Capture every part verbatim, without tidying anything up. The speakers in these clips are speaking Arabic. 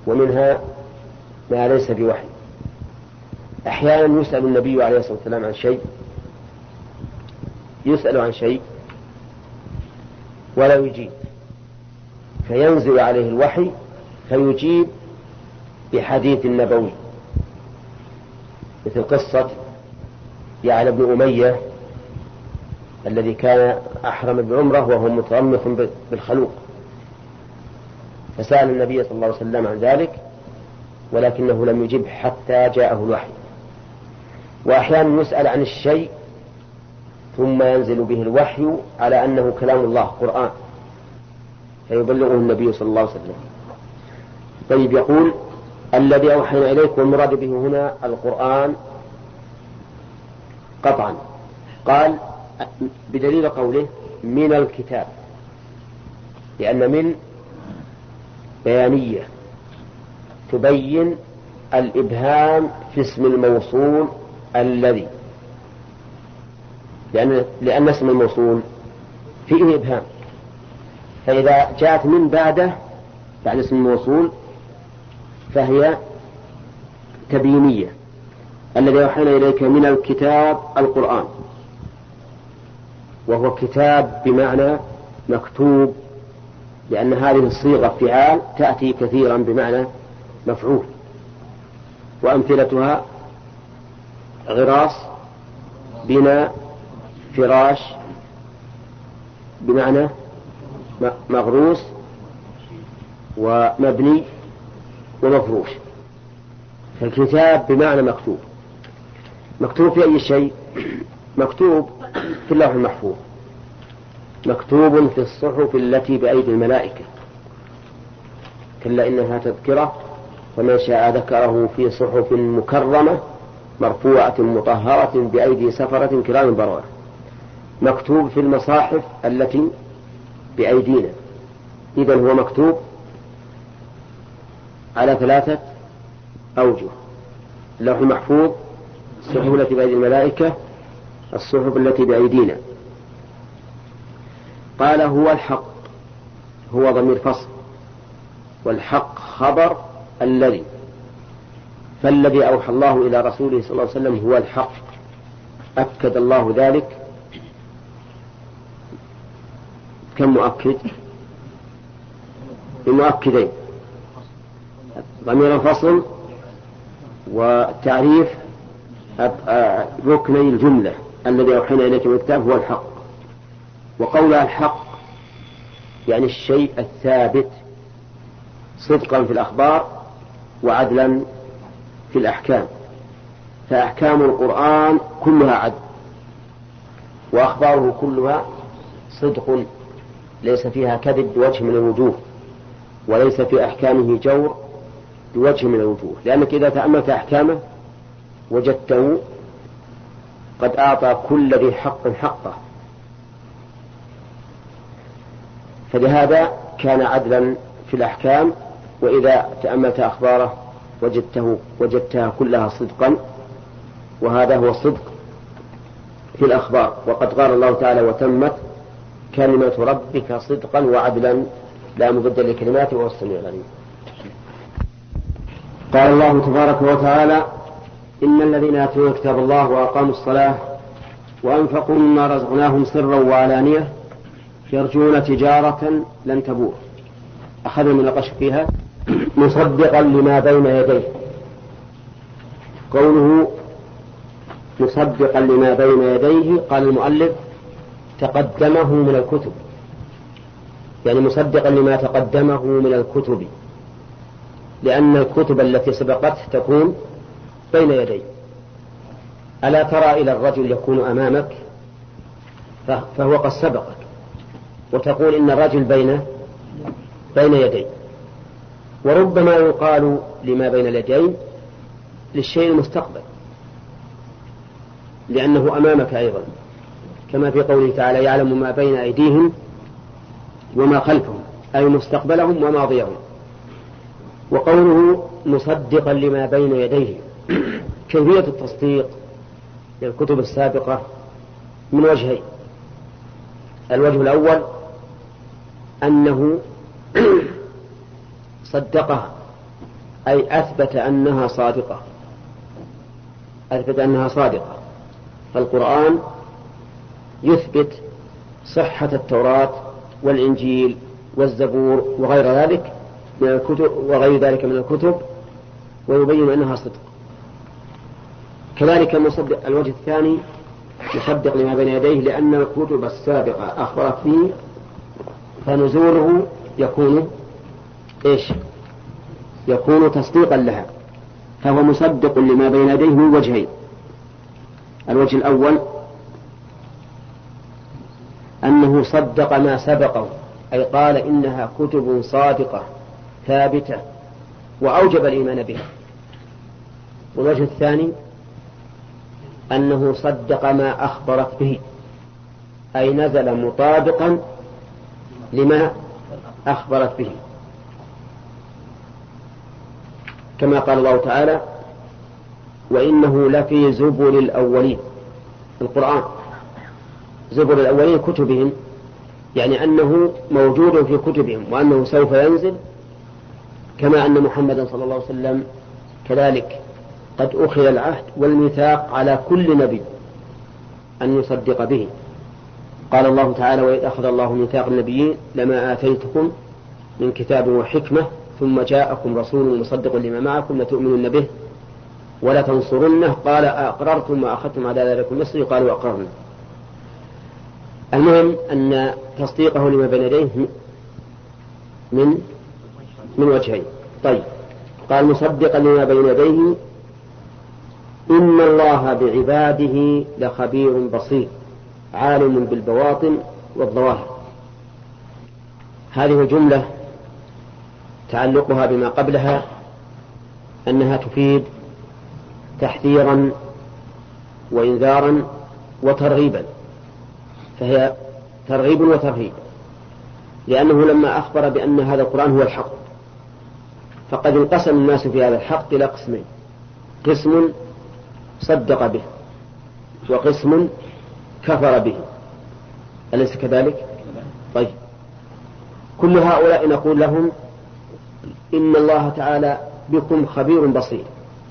ومنها ما ليس بوحي. أحيانا يسأل النبي عليه الصلاة والسلام عن شيء يسأل عن شيء ولا يجيب، فينزل عليه الوحي فيجيب بحديث نبوي، مثل قصة يعلى بن أمية الذي كان أحرم بعمره وهو مترمخ بالخلوق، فسأل النبي صلى الله عليه وسلم عن ذلك ولكنه لم يجب حتى جاءه الوحي. وأحيانا يسأل عن الشيء ثم ينزل به الوحي على أنه كلام الله قرآن فيبلغه النبي صلى الله عليه وسلم. طيب، يقول الذي أوحينا إليك، والمراد به هنا القرآن قطعا. قال بدليل قوله من الكتاب، لأن من بيانية تبين الإبهام في اسم الموصول الذي، لأن, لأن اسم الموصول فيه إبهام، فإذا جاءت من بعده بعد اسم الموصول فهي تبيينية. الذي أوحينا إليك من الكتاب القرآن، وهو كتاب بمعنى مكتوب، لأن هذه الصيغة فعال تأتي كثيرا بمعنى مفعول، وأمثلتها غراس، بناء، فراش بمعنى مغروس، ومبني ومفروش. فالكتاب بمعنى مكتوب. مكتوب في أي شيء؟ مكتوب في اللوح المحفوظ، مكتوب في الصحف التي بأيدي الملائكة، كلا إنها تذكرة ومن شاء ذكره في صحف مكرمة مرفوعة مطهرة بأيدي سفرة كرام بررة. مكتوب في المصاحف التي بأيدينا، إذن هو مكتوب على ثلاثة أوجه: اللوح المحفوظ، الصحف التي بأيدي الملائكة، الصحف التي بأيدينا. قال هو الحق، هو ضمير فصل، والحق خبر الذي، فالذي أوحى الله إلى رسوله صلى الله عليه وسلم هو الحق، أكد الله ذلك. كم مؤكد؟ بمؤكدين: ضمير الفصل وتعريف ركني الجملة الذي أوحينا إليك من الكتاب هو الحق. وقولها الحق يعني الشيء الثابت صدقا في الأخبار وعدلا في الأحكام، فأحكام القرآن كلها عدل، وأخباره كلها صدق، ليس فيها كذب بوجه من الوجوه، وليس في أحكامه جور بوجه من الوجوه، لأنك إذا تأملت أحكامه وجدته قد أعطى كل ذي حق حقه، فلهذا كان عدلا في الأحكام. وإذا تأملت أخباره وجدته وجدتها كلها صدقا، وهذا هو الصدق في الأخبار. وقد قال الله تعالى: وتمت كلمة ربك صدقا وعدلا لا مبدل لكلماته وهو السميع العليم. قال الله تبارك وتعالى: إن الذين يتلون كتاب الله وأقاموا الصلاة وأنفقوا مما رزقناهم سرا وعلانية يرجون تجارة لن تبور. أخذ من القش فيها مصدقا لما بين يديه. قوله مصدقا لما بين يديه، قال المؤلف تقدمه من الكتب، يعني مصدقا لما تقدمه من الكتب، لأن الكتب التي سبقته تكون بين يديه. ألا ترى إلى الرجل يكون أمامك فهو قد سبقك، وتقول إن الرجل بين بين يديه. وربما يقال لما بين اليدين للشيء المستقبل، لأنه أمامك أيضا، كما في قوله تعالى: يعلم ما بين أيديهم وما خلفهم، أي مستقبلهم وماضيهم. وقوله مصدقا لما بين يديه، كيفية التصديق للكتب السابقة من وجهين: الوجه الأول أنه صدقها أي أثبت أنها صادقة، أثبت أنها صادقة. فالقرآن يثبت صحة التوراة والإنجيل والزبور وغير ذلك من الكتب وغير ذلك من الكتب، ويبين أنها صدق. كذلك مصدق الوجه الثاني مصدق لما بين يديه، لأن الكتب السابقة أخبرت به، فنزوله يكون إيش؟ يكون تصديقا لها، فهو مصدق لما بين يديه من وجهين. الوجه الأول أنه صدق ما سبقه، أي قال إنها كتب صادقة ثابتة وأوجب الإيمان بها. والوجه الثاني أنه صدق ما أخبرت به، أي نزل مطابقا لما أخبرت به، كما قال الله تعالى: وإنه لفي زبر الأولين. القرآن زبر الأولين كتبهم، يعني أنه موجود في كتبهم وأنه سوف ينزل، كما أن محمدا صلى الله عليه وسلم كذلك قد أخذ العهد والميثاق على كل نبي أن يصدق به. قال الله تعالى: وإذ أخذ الله ميثاق النبيين لما آتيتكم من كتاب وحكمة ثم جاءكم رسول مصدق لما معكم لتؤمنن به ولا تنصرنه قال أقررتم وأخذتم على ذلك مصري قالوا أقررنا. المهم أن تصديقه لما بين يديه من من وجهين. طيب، قال مصدقا لما بين يديه إن الله بعباده لخبير بصير عالم بالبواطن والظواهر. هذه جملة تعلقها بما قبلها أنها تفيد تحذيرا وإنذارا وترغيبا، فهي ترغيب وترهيب، لأنه لما أخبر بأن هذا القرآن هو الحق فقد انقسم الناس في هذا الحق إلى قسمين: قسم صدق به وقسم كفر به، أليس كذلك؟ طيب، كل هؤلاء نقول لهم إن الله تعالى بكم خبير بصير،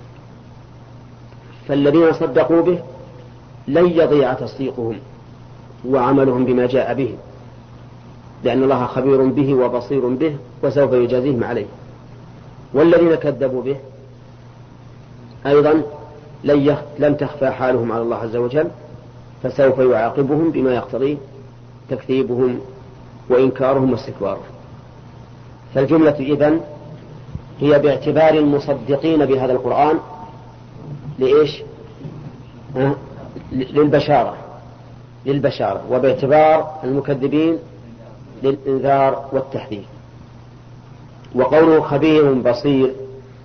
فالذين صدقوا به لن يضيع تصديقهم وعملهم بما جاء به، لأن الله خبير به وبصير به وسوف يجازيهم عليه. والذين كذبوا به أيضا لن تخفى حالهم على الله عز وجل، فسوف يعاقبهم بما يقتضي تكذيبهم وإنكارهم واستكبارهم. فالجملة إذن هي باعتبار المصدقين بهذا القرآن لإيش؟ أه؟ للبشارة للبشارة وباعتبار المكذبين للإنذار والتحذير. وقوله خبير بصير،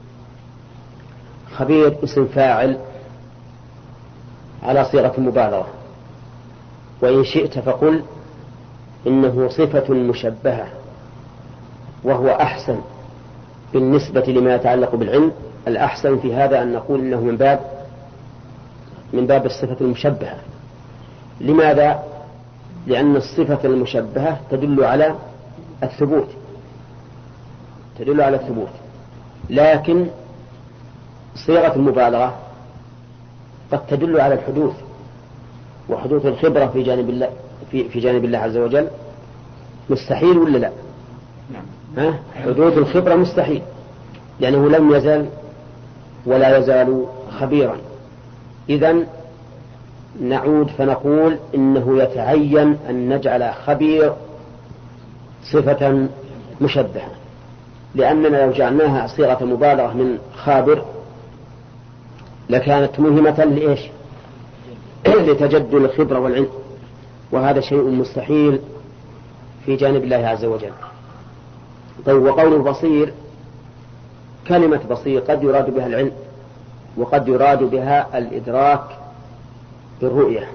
خبير اسم فاعل على صيغة المبالغة، وإن شئت فقل إنه صفة مشبهة، وهو أحسن بالنسبة لما يتعلق بالعلم. الأحسن في هذا أن نقول إنه من باب من باب الصفة المشبهة. لماذا؟ لأن الصفة المشبهة تدل على الثبوت تدل على الثبوت لكن صيغة المبالغة قد تدل على الحدوث، وحدوث الخبرة في جانب الله في, في جانب الله عز وجل مستحيل ولا لا؟ ها؟ حدوث الخبرة مستحيل، لأنه لم يزل ولا يزال خبيرا. إذن نعود فنقول إنه يتعين أن نجعل خبير صفة مشبهة، لأننا لو جعلناها صيغة مبالغة من خابر لكانت مهمة لإيش؟ لتجدد الخبرة والعلم، وهذا شيء مستحيل في جانب الله عز وجل. طيب، وقول البصير، كلمة بصير قد يراد بها العلم وقد يراد بها الإدراك بالرؤية،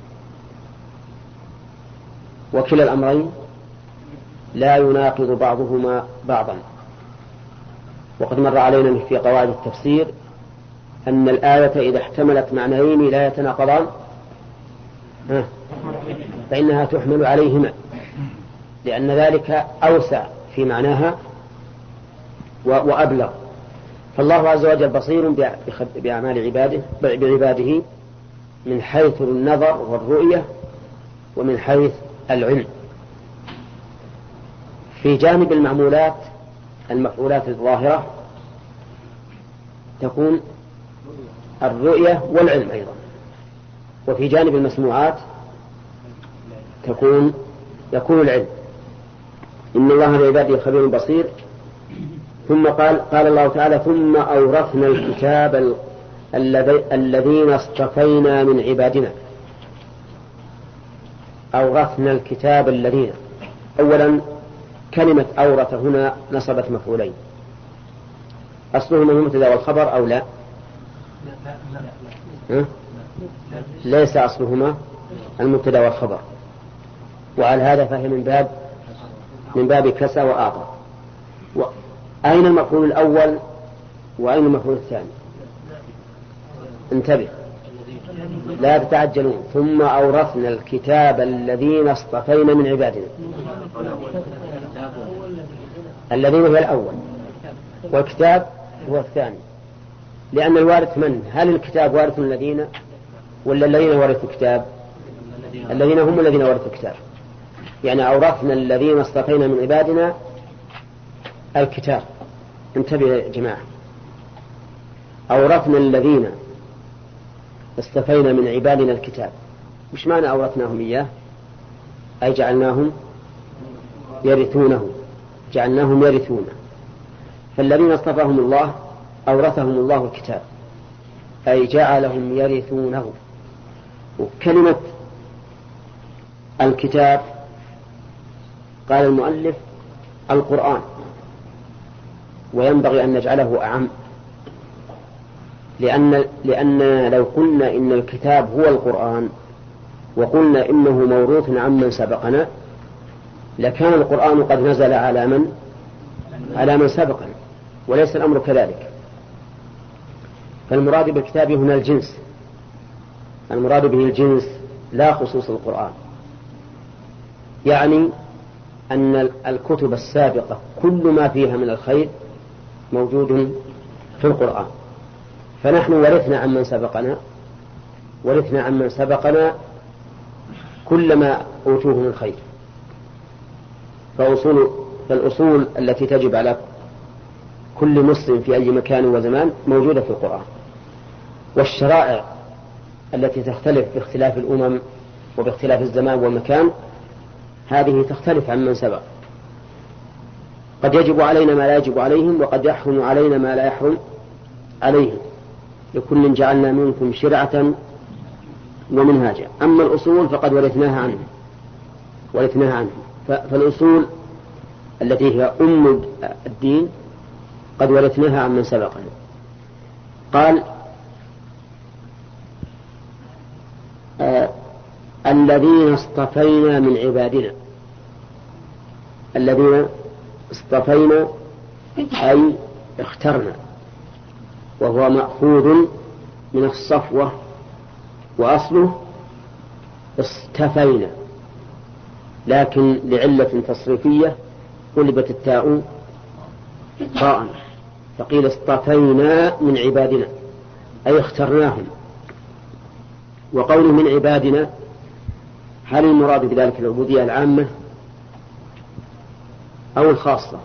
وكلا الأمرين لا يناقض بعضهما بعضا. وقد مر علينا في قواعد التفسير أن الآية إذا احتملت معنيين لا يتناقضان فإنها تحمل عليهما، لأن ذلك أوسع في معناها وأبلغ. فالله عز وجل بصير بأعمال عباده بعباده من حيث النظر والرؤية ومن حيث العلم. في جانب المعمولات المفعولات الظاهرة تكون الرؤية والعلم أيضا، وفي جانب المسموعات تكون يكون العلم. إن الله بعباده خبير بصير. ثم قال قال الله تعالى ثم أورثنا الكتاب الذين اصطفينا من عبادنا. أورثنا الكتاب الذين، أولا كلمة أورث هنا نصبت مفعولين، أصلهما المبتدأ والخبر أو لا؟ ها؟ ليس أصلهما المبتدأ والخبر، وعلى هذا فهي من باب من باب كسى وأعطى. أين المفعول الأول وأين المفعول الثاني؟ انتبه لا تتعجلون. ثم أورثنا الكتاب الذين اصطفينا من عبادنا. الذين هو الأول والكتاب هو الثاني، لأن الوارث من؟ هل الكتاب وارث الذين ولا الذين ورثوا الكتاب؟ الذين هم الذين ورثوا الكتاب. يعني أورثنا الذين اصطفينا من عبادنا الكتاب. انتبه يا جماعة، أورثنا الذين اصطفينا من عبادنا الكتاب. مش معنى أورثناهم إياه؟ أي جعلناهم يرثونه، جعلناهم يرثونه. فالذين اصطفاهم الله أورثهم الله الكتاب، أي جعلهم يرثونه. وكلمة الكتاب قال المؤلف القرآن، وينبغي أن نجعله أعم، لأن لأن لو قلنا إن الكتاب هو القرآن وقلنا إنه موروث عمن سبقنا لكان القرآن قد نزل على من على من سبقنا، وليس الأمر كذلك. فالمراد بالكتاب هنا الجنس، المراد به الجنس لا خصوص القرآن. يعني أن الكتب السابقة كل ما فيها من الخير موجود في القرآن، فنحن ورثنا عمن سبقنا ورثنا عمن سبقنا كل ما أوتوه من خير. فأصول فالأصول التي تجب على كل مسلم في أي مكان وزمان موجودة في القرآن، والشرائع التي تختلف باختلاف الأمم وباختلاف الزمان والمكان هذه تختلف عن من سبق. قد يجب علينا ما لا يجب عليهم، وقد يحرم علينا ما لا يحرم عليهم. لكل جعلنا منكم شرعة ومنهاجا. أما الأصول فقد ورثناها عنه ورثناها عنه فالأصول التي هي أم الدين قد ورثناها عن من سبقنا. قال آه الذين اصطفينا من عبادنا. الذين اصطفينا أي اخترنا، وهو مأخوذ من الصفوة، وأصله اصطفينا، لكن لعلة تصريفية قلبت التاء طاء فقيل اصطفينا من عبادنا أي اخترناهم. وقوله من عبادنا هل المراد بذلك العبودية العامة أو الخاصة؟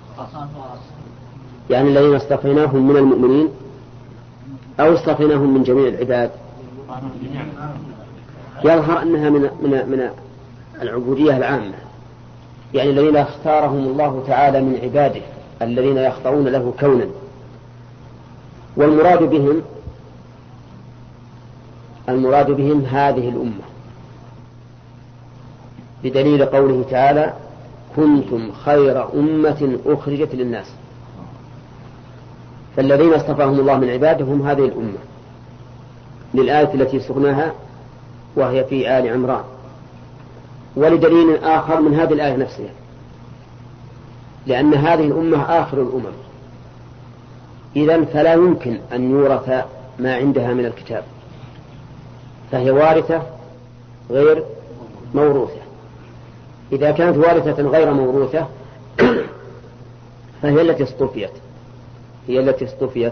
يعني الذين اصطفيناهم من المؤمنين أو اصطفيناهم من جميع العباد؟ يظهر أنها من من من العبودية العامة، يعني الذين اختارهم الله تعالى من عباده الذين يخضعون له كونا. والمراد بهم المراد بهم هذه الأمة، بدليل قوله تعالى كنتم خير أمة أخرجت للناس. فالذين اصطفاهم الله من عباده هم هذه الأمة، للآية التي سقناها وهي في آل عمران، ولدليل آخر من هذه الآية نفسها، لأن هذه الأمة آخر الأمم، إذن فلا يمكن أن يورث ما عندها من الكتاب، فهي وارثة غير موروثة. إذا كانت وارثة غير موروثة فهي التي اصطفيت، هي التي اصطفيت.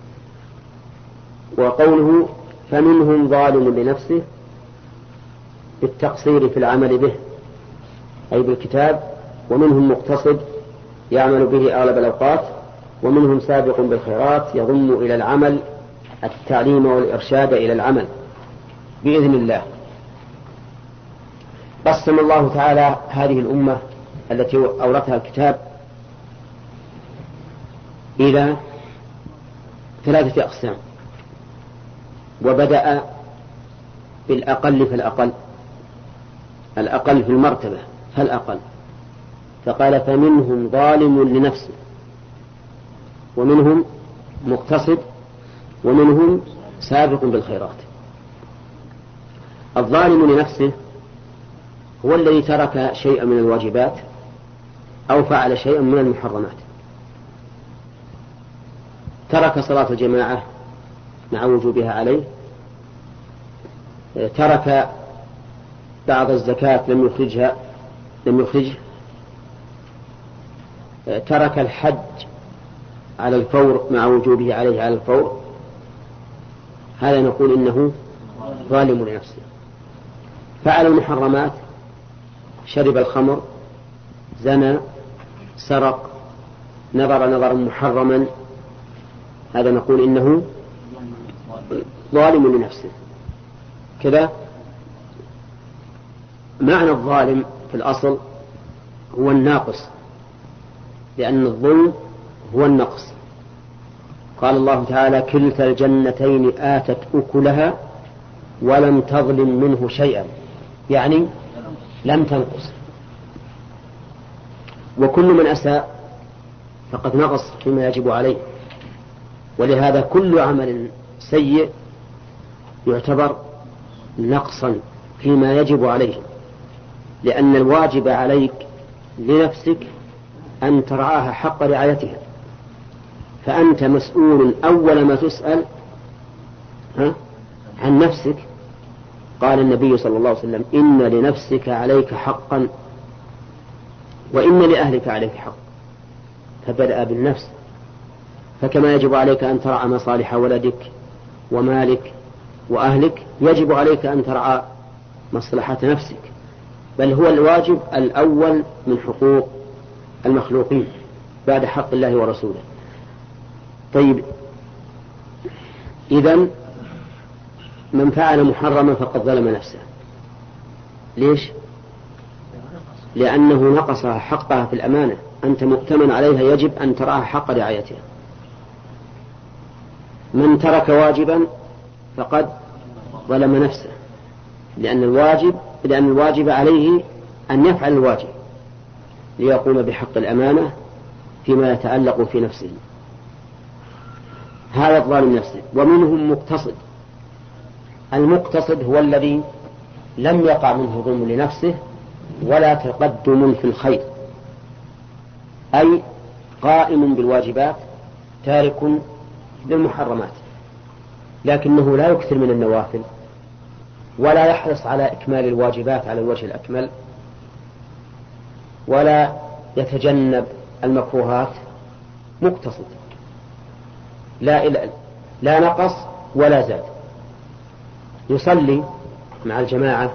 وقوله فمنهم ظالم لنفسه بالتقصير في العمل به أي بالكتاب، ومنهم مقتصد يعمل به أغلب الأوقات، ومنهم سابق بالخيرات يضم إلى العمل التعليم والإرشاد إلى العمل بإذن الله. قسم الله تعالى هذه الأمة التي أورثها الكتاب إلى ثلاثة أقسام، وبدأ بالأقل فالأقل، الأقل في المرتبة فالأقل، فقال فمنهم ظالم لنفسه، ومنهم مقتصد، ومنهم سابق بالخيرات. الظالم لنفسه هو الذي ترك شيئا من الواجبات أو فعل شيئا من المحرمات، ترك صلاة الجماعة مع وجوبها عليه، ترك بعض الزكاة لم يخرجها لم يخرجه، ترك الحج على الفور مع وجوبه عليه على الفور، هذا نقول إنه ظالم لنفسه. فعل المحرمات، شرب الخمر، زنى، سرق، نظر نظرا محرما، هذا نقول إنه ظالم لنفسه. كذا معنى الظالم في الأصل هو الناقص، لأن الظلم هو النقص. قال الله تعالى كلتا الجنتين آتت أكلها ولم تظلم منه شيئا، يعني لم تنقص. وكل من أساء فقد نقص فيما يجب عليه، ولهذا كل عمل سيء يعتبر نقصا فيما يجب عليه، لأن الواجب عليك لنفسك أن ترعاها حق رعايتها، فأنت مسؤول أول ما تسأل ها عن نفسك. قال النبي صلى الله عليه وسلم إن لنفسك عليك حقا وإن لأهلك عليك حق، فبدأ بالنفس. فكما يجب عليك أن ترعى مصالح ولدك ومالك وأهلك، يجب عليك أن ترعى مصلحة نفسك، بل هو الواجب الأول من حقوق المخلوقين بعد حق الله ورسوله. طيب، إذن من فعل محرما فقد ظلم نفسه. ليش؟ لأنه نقصها حقها في الأمانة، أنت مؤتمن عليها، يجب أن تراها حق رعايتها. من ترك واجبا فقد ظلم نفسه، لأن الواجب لأن الواجب عليه أن يفعل الواجب ليقوم بحق الأمانة فيما يتعلق في نفسه، هذا الظالم نفسه. ومنهم مقتصد. المقتصد هو الذي لم يقع منه ظلم لنفسه ولا تقدم في الخير، أي قائم بالواجبات تارك للمحرمات، لكنه لا يكثر من النوافل ولا يحرص على إكمال الواجبات على الوجه الأكمل، ولا يتجنب المكروهات. مقتصد، لا, لا نقص ولا زاد، يصلي مع الجماعة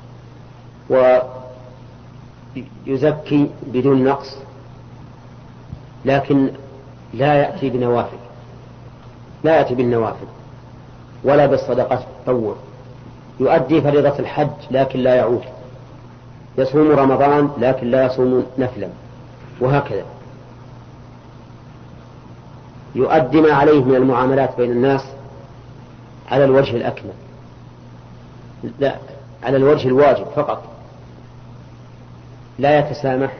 ويزكي بدون نقص، لكن لا يأتي بنوافل لا يأتي بالنوافل ولا بالصدقات التطوع. يؤدي فريضة الحج لكن لا يعود، يصوم رمضان لكن لا يصوم نفلا، وهكذا. يؤدي ما عليه من المعاملات بين الناس على الوجه الأكمل، لا على الوجه الواجب فقط، لا يتسامح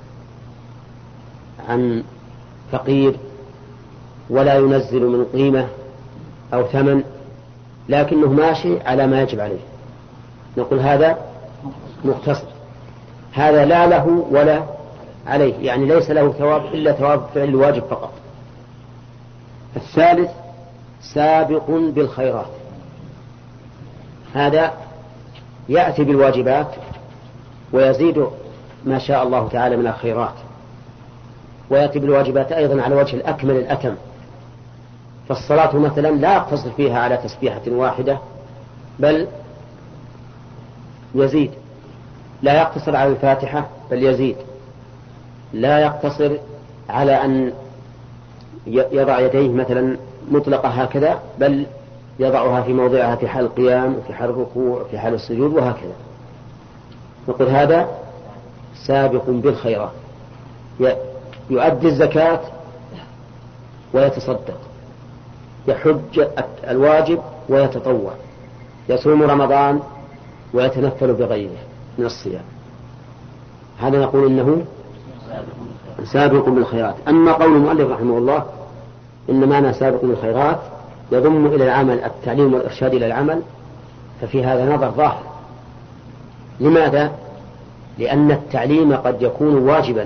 عن فقير ولا ينزل من قيمة أو ثمن، لكنه ماشي على ما يجب عليه، نقول هذا مقتصد. هذا لا له ولا عليه، يعني ليس له ثواب إلا ثواب فعل الواجب فقط. الثالث سابق بالخيرات، هذا يأتي بالواجبات ويزيد ما شاء الله تعالى من الخيرات، ويأتي بالواجبات أيضا على وجه الأكمل الأتم، فالصلاة مثلا لا يقتصر فيها على تسبيحة واحدة، بل يزيد. لا يقتصر على الفاتحة بل يزيد. لا يقتصر على أن يضع يديه مثلا مطلقة هكذا، بل يضعها في موضعها في حال القيام وفي حال الركوع وفي حال السجود وهكذا. نقول هذا سابق بالخيرات، يؤدي الزكاة ويتصدق، يحج الواجب ويتطوع، يصوم رمضان ويتنفل بغيره من الصيام. هذا نقول إنه سابق بالخيرات. أما قول المؤلف رحمه الله إن معنى سابق بالخيرات يضم إلى العمل التعليم والإرشاد إلى العمل، ففي هذا نظر ظاهر. لماذا؟ لأن التعليم قد يكون واجبا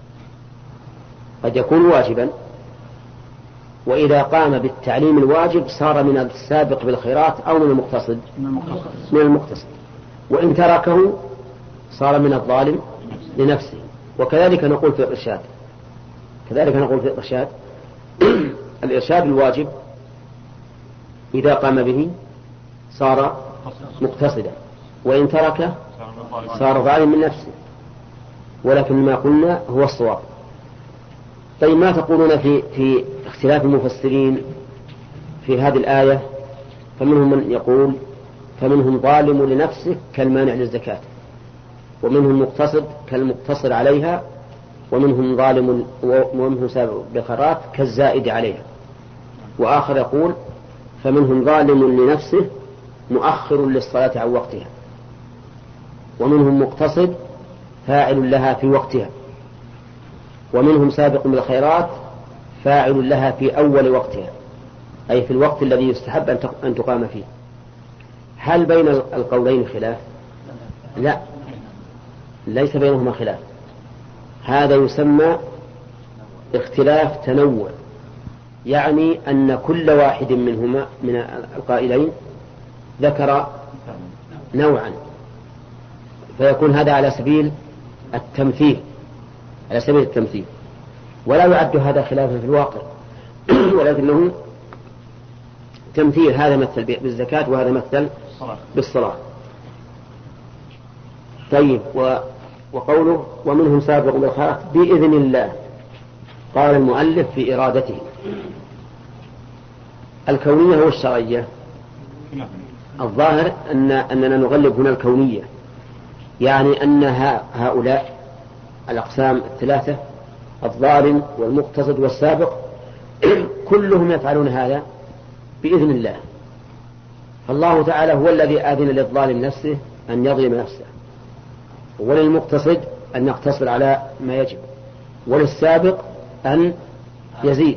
قد يكون واجبا وإذا قام بالتعليم الواجب صار من السابق بالخيرات أو من المقتصد من المقتصد، وإن تركه صار من الظالم لنفسه. وكذلك نقول في الإرشاد كذلك نقول في الإرشاد الإرشاد الواجب إذا قام به صار مقتصدا، وإن تركه صار ظالم من نفسه. ولكن ما قلنا هو الصواب. طيب ما تقولون في في اختلاف المفسرين في هذه الآية؟ فمنهم من يقول فمنهم ظالم لنفسه كالمانع للزكاة، ومنهم مقتصد كالمقتصر عليها، ومنهم ظالم ومنهم سابق بالخيرات كالزائد عليها. وآخر يقول فمنهم ظالم لنفسه مؤخر للصلاة عن وقتها، ومنهم مقتصد فاعل لها في وقتها، ومنهم سابق بالخيرات فاعل لها في أول وقتها، أي في الوقت الذي يستحب أن تقام فيه. هل بين القولين خلاف؟ لا، ليس بينهما خلاف. هذا يسمى اختلاف تنوع، يعني أن كل واحد منهما من القائلين ذكر نوعا، فيكون هذا على سبيل التمثيل على سبيل التمثيل ولا يعد هذا خلافا في الواقع ولكنه تمثيل، هذا مثل بالزكاة وهذا مثل بالصلاة. طيب، وقوله ومنهم سابق بالخيرات بإذن الله، قال المؤلف في إرادته الكونية والشرعية. الظاهر أن أننا نغلب هنا الكونية، يعني أن هؤلاء الأقسام الثلاثة الظالم والمقتصد والسابق كلهم يفعلون هذا بإذن الله. فالله تعالى هو الذي آذن للظالم نفسه أن يظلم نفسه، وللمقتصد أن يقتصر على ما يجب، وللسابق أن يزيد.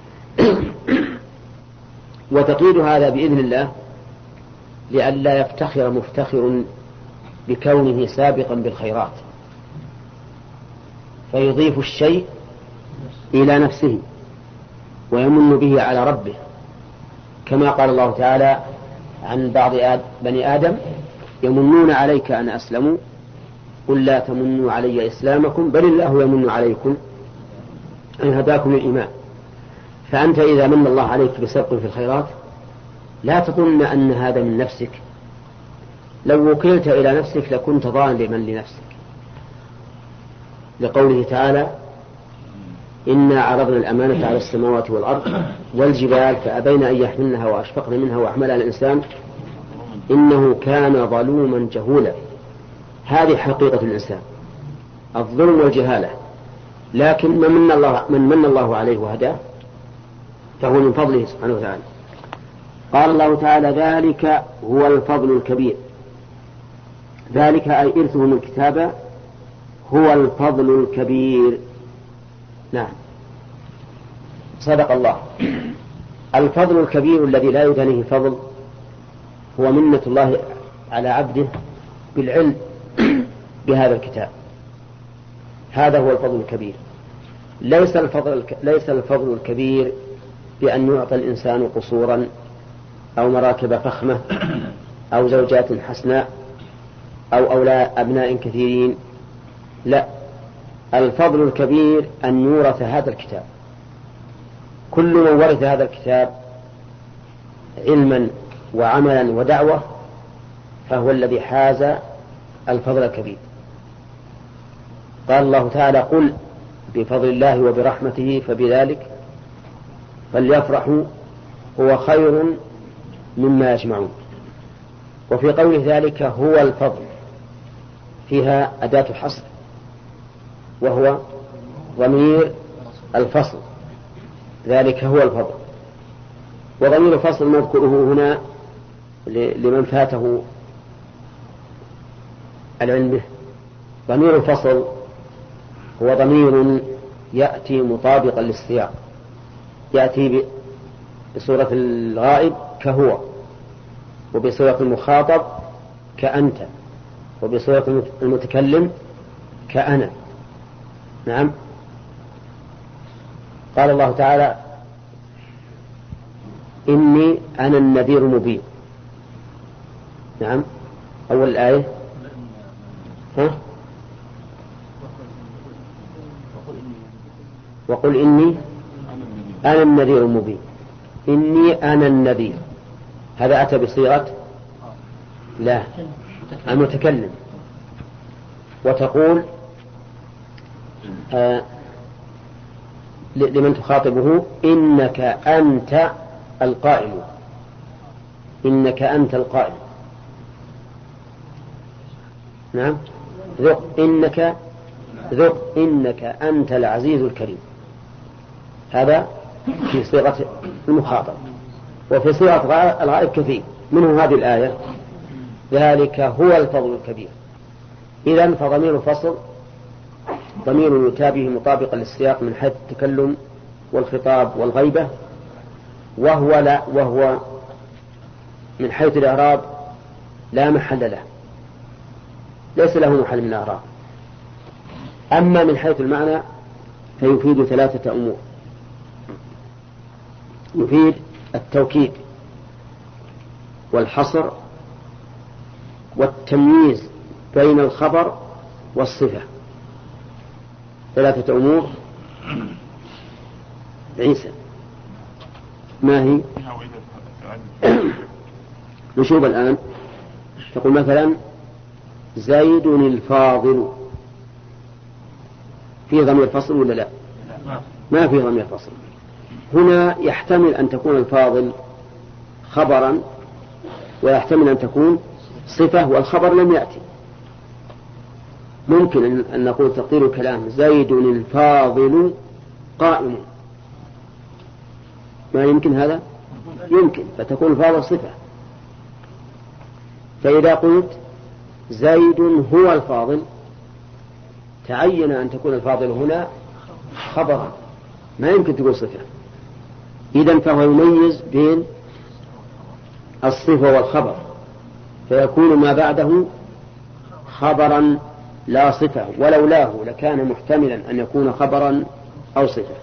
وتقييد هذا بإذن الله لئلا يفتخر مفتخر بكونه سابقا بالخيرات فيضيف الشيء إلى نفسه ويمن به على ربه، كما قال الله تعالى عن بعض بني آدم يمنون عليك أن أسلموا قل لا تمنوا علي إسلامكم بل الله يمن عليكم أن هداكم للإيمان. فأنت إذا من الله عليك بسبق في الخيرات لا تظن أن هذا من نفسك، لو وكلت إلى نفسك لكنت ظالما لنفسك، لقوله تعالى إنا عرضنا الأمانة على السماوات والأرض والجبال فأبين أن يحملنها وأشفقن منها وأحملها الإنسان إنه كان ظلوما جهولا. هذه حقيقة الإنسان، الظلم والجهالة. لكن من من الله, من من الله عليه وهداه فهو من فضله سبحانه وتعالى. قال الله تعالى ذلك هو الفضل الكبير. ذلك أي إرثهم الكتاب هو الفضل الكبير. نعم، صدق الله. الفضل الكبير الذي لا يدانيه فضل هو منة الله على عبده بالعلم بهذا الكتاب. هذا هو الفضل الكبير. ليس الفضل ليس الفضل الكبير بأن يعطى الإنسان قصورا أو مراكب فخمة أو زوجات حسناء أو أولاد أبناء كثيرين. لا، الفضل الكبير أن يورث هذا الكتاب. كل من ورث هذا الكتاب علما وعملا ودعوة فهو الذي حاز الفضل الكبير. قال الله تعالى: قل بفضل الله وبرحمته فبذلك فليفرحوا هو خير مما يجمعون. وفي قوله ذلك هو الفضل فيها أداة حصر، وهو ضمير الفصل، ذلك هو الفضل. وضمير الفصل نذكره هنا لمن فاته العلم به. ضمير الفصل هو ضمير يأتي مطابقا للسياق، يأتي بصورة الغائب كهو، وبصورة المخاطب كأنت، وبصورة المتكلم كأنا. نعم. قال الله تعالى: إني أنا النذير المبين. نعم. أول الآية ها؟ وقل إني أنا النذير المبين. إني أنا النذير، هذا أتى بصيغة لا المتكلم. وتقول آه لمن تخاطبه: إنك أنت القائم، إنك أنت القائم. نعم. ذق إنك ذق إنك أنت العزيز الكريم، هذا في صيغة المخاطب. وفي صيغة الغائب كثير، منه هذه الآية: ذلك هو الفضل الكبير. إذن فضمير الفصل ضمير يتابه مطابقا للسياق من حيث التكلم والخطاب والغيبة، وهو لا وهو من حيث الإعراب لا محل له، ليس له محل من الإعراب. أما من حيث المعنى فيفيد ثلاثة أمور: يفيد التوكيد والحصر والتمييز بين الخبر والصفة. ثلاثة أمور. عيسى ما هي؟ نشوف الآن. تقول مثلا: زيد الفاضل، في ضمير فصل ولا لا؟ ما في ضمير فصل. هنا يحتمل أن تكون الفاضل خبرا، ويحتمل أن تكون صفة والخبر لم يأتي. ممكن أن نقول تقدير الكلام: زيد الفاضل قائم. ما يمكن هذا؟ يمكن، فتكون الفاضل صفة. فإذا قلت زيد هو الفاضل تعين أن تكون الفاضل هنا خبرا، ما يمكن تقول صفة. إذن فهو يميز بين الصفة والخبر، فيكون ما بعده خبرا لا صفة، ولولاه لكان محتملا أن يكون خبرا أو صفة.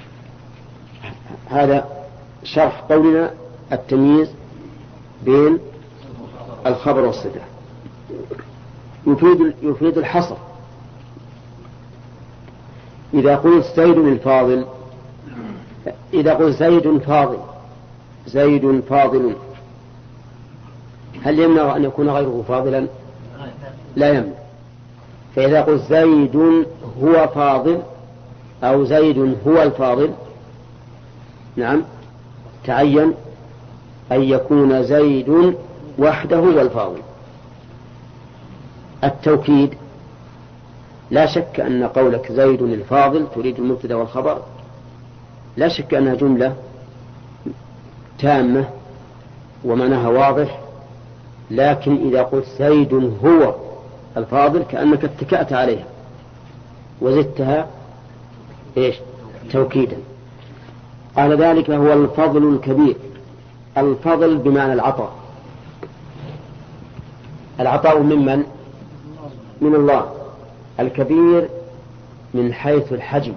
هذا شرح قولنا التمييز بين الخبر والصفة. يفيد يفيد الحصر. إذا قلت زيد الفاضل، إذا قلت زيد فاضل زيد فاضل، هل يمنع أن يكون غيره فاضلا؟ لا يمنع. فإذا قلت زيد هو فاضل أو زيد هو الفاضل، نعم، تعين أن يكون زيد وحده هو الفاضل. التوكيد: لا شك أن قولك زيد الفاضل تريد المبتدأ والخبر، لا شك أنها جملة تامة ومعناها واضح، لكن إذا قلت زيد هو الفاضل كأنك اتكأت عليها وزدتها إيش؟ توكيدا. قال: ذلك هو الفضل الكبير. الفضل بمعنى العطاء. العطاء ممن؟ من الله. الكبير من حيث الحجم،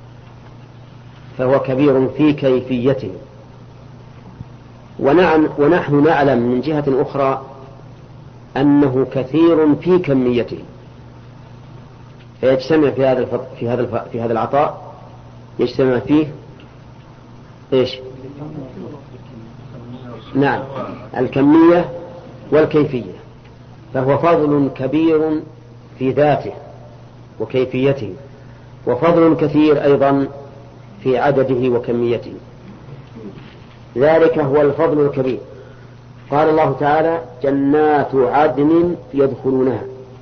فهو كبير في كيفيته. ونحن نعلم من جهة أخرى أنه كثير في كميته، فيجتمع في هذا في هذا في هذا العطاء، يجتمع فيه إيش؟ نعم، الكمية والكيفية، فهو فضل كبير في ذاته وكيفيته، وفضل كثير أيضا في عدده وكميته، ذلك هو الفضل الكبير. قال الله تعالى: جنات عدن يدخلونها،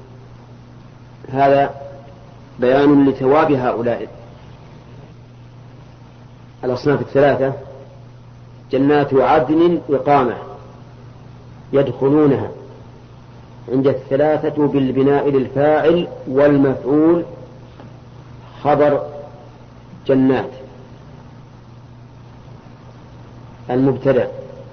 هذا بيان لثواب هؤلاء الأصناف الثلاثة: جنات عدن إقامة يدخلونها، عند الثلاثة بالبناء للفاعل، والمفعول خبر جنات المبتدأ.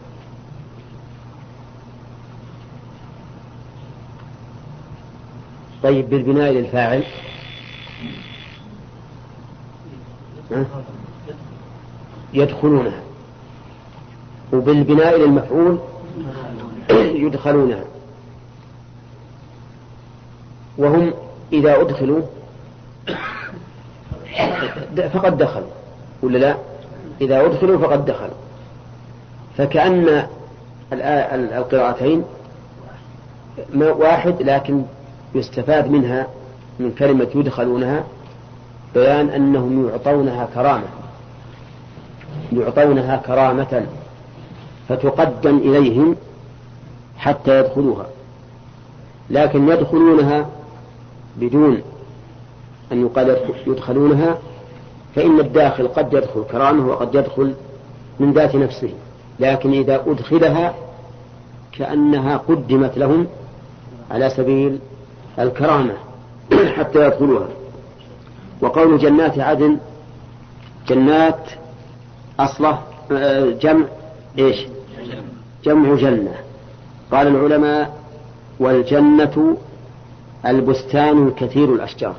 طيب، بالبناء للفاعل يدخلونها، وبالبناء للمفعول يدخلونها. وهم إذا أدخلوا فقد دخلوا، ولا لا؟ إذا أدخلوا فقد دخلوا، فكأن القراءتين واحد، لكن يستفاد منها من كلمة يدخلونها بيان أنهم يعطونها كرامة، يعطونها كرامة فتقدم إليهم حتى يدخلوها. لكن يدخلونها بدون أن يقال يدخلونها، فإن الداخل قد يدخل كرامة وقد يدخل من ذات نفسه، لكن إذا أدخلها كأنها قدمت لهم على سبيل الكرامة حتى يدخلوها. وقول جنات عدن، جنات أصله جمع إيش؟ جمع جنة. قال العلماء: والجنة البستان الكثير الأشجار،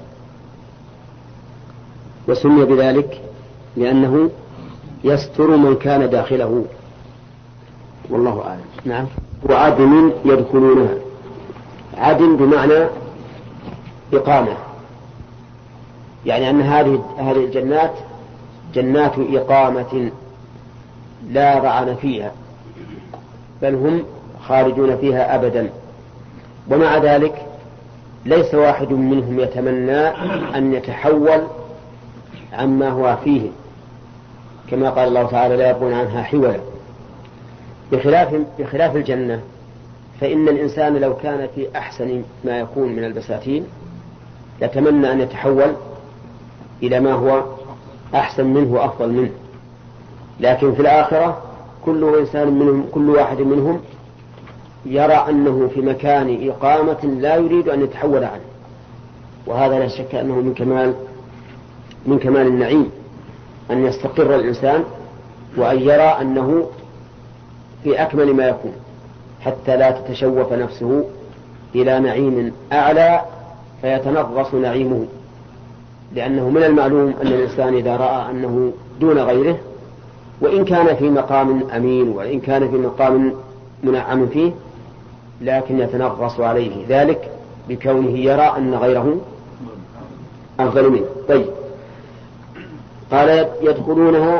وسمي بذلك لأنه يستر من كان داخله، والله أعلم. نعم. وعدن يدخلونها، عدن بمعنى إقامة، يعني أن هذه هذه الجنات جنات إقامة لا رعن فيها، بل هم خارجون فيها أبدا. ومع ذلك ليس واحد منهم يتمنى أن يتحول عما هو فيه، كما قال الله تعالى: لا يبغون عنها حولا. بخلاف, بخلاف الجنة، فإن الإنسان لو كان في أحسن ما يكون من البساتين يتمنى أن يتحول إلى ما هو أحسن منه وأفضل منه. لكن في الآخرة كل إنسان منهم، كل واحد منهم يرى أنه في مكان إقامة لا يريد أن يتحول عنه، وهذا لا شك أنه من كمال من كمال النعيم، أن يستقر الإنسان وأن يرى أنه في أكمل ما يكون، حتى لا تتشوف نفسه إلى نعيم أعلى فيتنغص نعيمه. لأنه من المعلوم أن الإنسان إذا رأى أنه دون غيره، وإن كان في مقام أمين وإن كان في مقام منعم فيه، لكن يتنغص عليه ذلك بكونه يرى أن غيره أفضل منه. طيب، قال: يدخلونها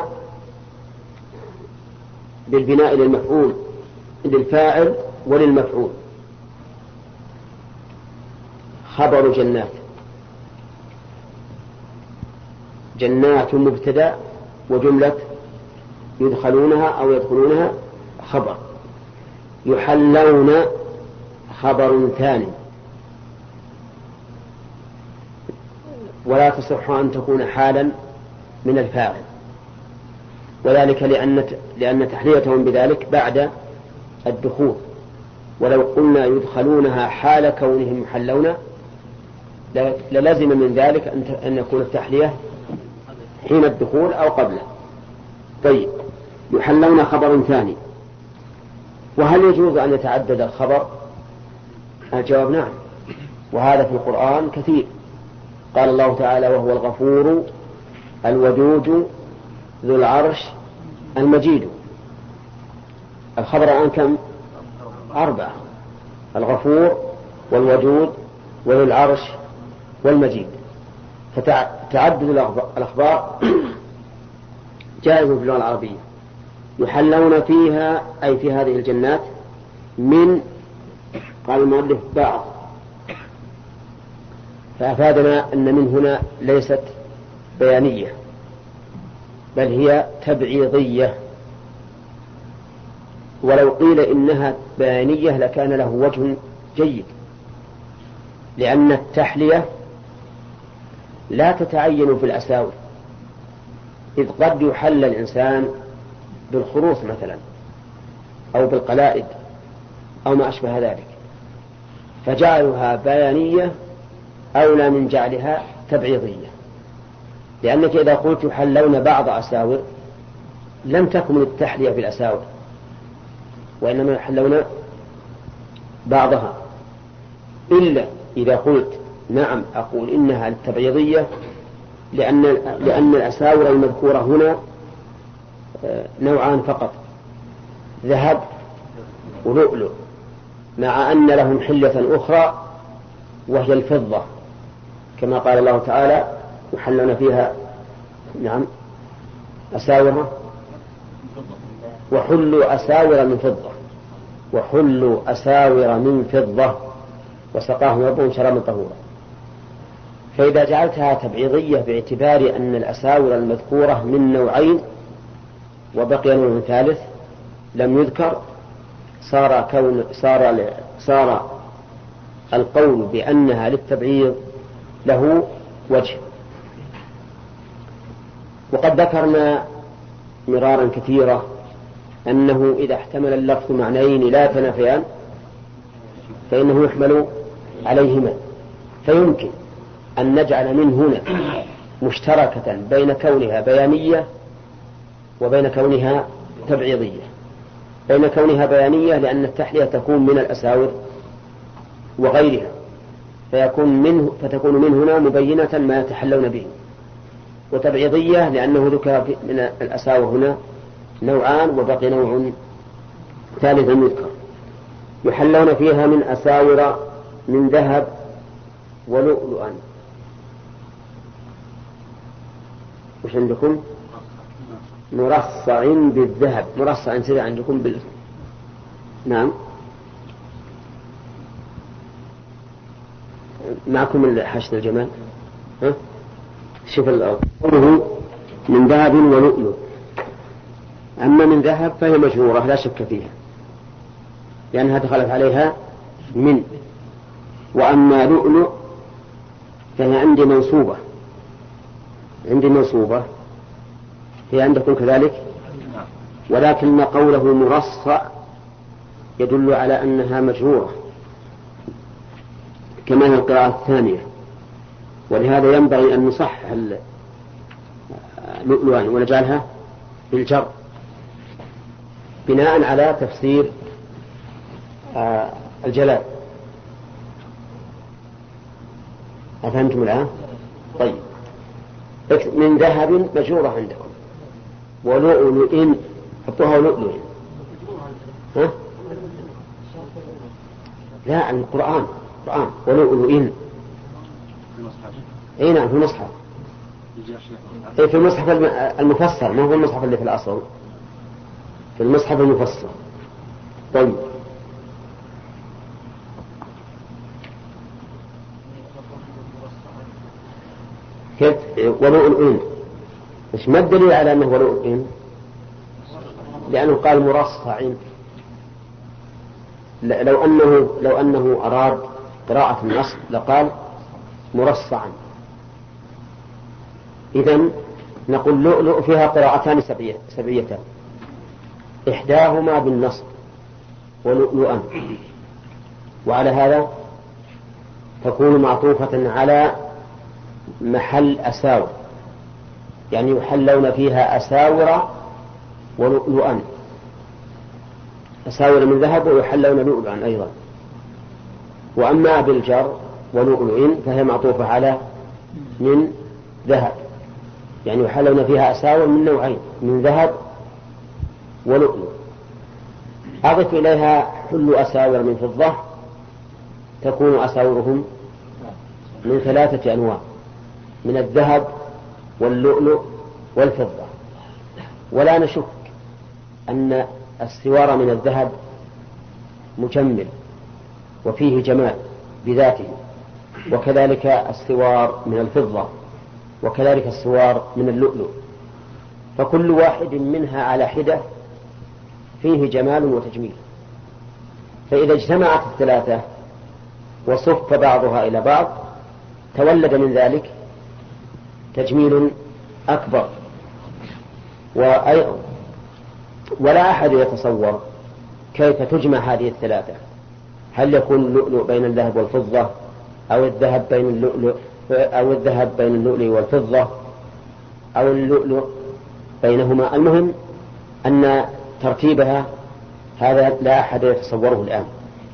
بالبناء للمفعول، للفاعل وللمفعول خبر جنات. جنات مبتدأ، وجملة يدخلونها أو يدخلونها خبر. يحلون خبر ثاني، ولا تصح أن تكون حالا من الفاعل، وذلك لأن لأن تحليتهم بذلك بعد الدخول. ولو قلنا يدخلونها حال كونهم يحلون للزم من ذلك أن يكون التحلية حين الدخول أو قبله. طيب، يحلون خبر ثاني. وهل يجوز أن يتعدد الخبر؟ الجواب: نعم، وهذا في القرآن كثير. قال الله تعالى: وهو الغفور الودود ذو العرش المجيد. الخبر الآن كم؟ أربعة: الغفور والودود وذو العرش والمجيد. فتعدد الأخبار جائز في اللغة العربية، يحلون فيها أي في هذه الجنات من، قال المؤلف بعض، فأفادنا أن من هنا ليست بيانية بل هي تبعيضية، ولو قيل إنها بيانية لكان له وجه جيد، لأن التحلية لا تتعين في الأساور، إذ قد يحل الإنسان بالخروص مثلا أو بالقلائد أو ما أشبه ذلك، فجعلها بيانية أولى من جعلها تبعيضية، لأنك إذا قلت يحلون بعض أساور لم تكن التحلية بالأساور، وإنما يحلون بعضها، إلا إذا قلت نعم أقول إنها التبعيضية، لأن, لأن الأساور المذكورة هنا نوعان فقط، ذهب ولؤلؤ، مع أن لهم حلة أخرى وهي الفضة، كما قال الله تعالى يحلون فيها نعم أساور وحلوا أساور من فضة وحلوا أساور من فضة وسقاهم ربهم شرابا طهورا. فإذا جعلتها تبعيضية باعتبار أن الأساور المذكورة من نوعين وبقي نوع ثالث لم يذكر، صار كون صار صار القول بأنها للتبعيض له وجه. وقد ذكرنا مرارا كثيرا أنه إذا احتمل اللفظ معنيين لا تنافيان فإنه يحمل عليهما، فيمكن أن نجعل من هنا مشتركة بين كونها بيانية وبين كونها تبعيضية. بين كونها بيانية لأن التحلية تكون من الأساور وغيرها، فيكون منه فتكون من هنا مبينة ما يتحلون به، وتبعيضية لأنه ذكر من الأساور هنا نوعان وبقي نوع ثالث يذكر. يحلون فيها من أساور من ذهب ولؤلؤا. وش عندكم؟ مرصع بالذهب. مرصع سريع عندكم بال نعم معكم حاشد الجمال. ها شوف قوله من ذهب ولؤلؤ. أما من ذهب فهي مجرورة لا شك فيها لأنها دخلت عليها من، وأما لؤلؤ فهي عندي منصوبة عندي منصوبة هي عندكم كذلك، ولكن قوله مرصع يدل على أنها مجرورة كما هي القراءة الثانية، ولهذا ينبغي أن نصحح لؤلؤا ونجعلها بالجر بناء على تفسير الجلال. أفهمتم الآن؟ طيب من ذهب مجرورة عندكم ولؤلؤ حطوها لؤلؤ. ها؟ لا القرآن القرآن ولؤلؤ. اي نعم في المصحف، اي في المصحف المفسر ما هو المصحف اللي في الأصل، في المصحف المفسر. طيب كيف ولؤلؤ؟ مش ما الدليل على أنه ولؤلؤ؟ لأنه قال مرصع. لو أنه لو أنه أراد قراءة النص لقال مرصعا. إذن نقول لؤلؤ فيها قراءتان سبعيتان، إحداهما بالنصب ولؤلؤا، وعلى هذا تكون معطوفة على محل أساور، يعني يحلون فيها أساور ولؤلؤا، أساور من ذهب ويحلون لؤلؤا أيضا. وأما بالجر ولؤلؤ فهي معطوفة على من ذهب، يعني يحلون فيها أساور من نوعين من ذهب ولؤلؤ. أضف إليها حل أساور من فضة تكون أساورهم من ثلاثة أنواع، من الذهب واللؤلؤ والفضة. ولا نشك أن السوار من الذهب مجمل وفيه جمال بذاته، وكذلك السوار من الفضة، وكذلك السوار من اللؤلؤ، فكل واحد منها على حدة فيه جمال وتجميل. فإذا اجتمعت الثلاثة وصف بعضها إلى بعض تولد من ذلك تجميل أكبر. ولا أحد يتصور كيف تجمع هذه الثلاثة، هل يكون اللؤلؤ بين الذهب والفضة، أو الذهب بين اللؤلؤ أو الذهب بين اللؤلؤ والفضة، أو اللؤلؤ بينهما. المهم أن ترتيبها هذا لا أحد يتصوره الآن،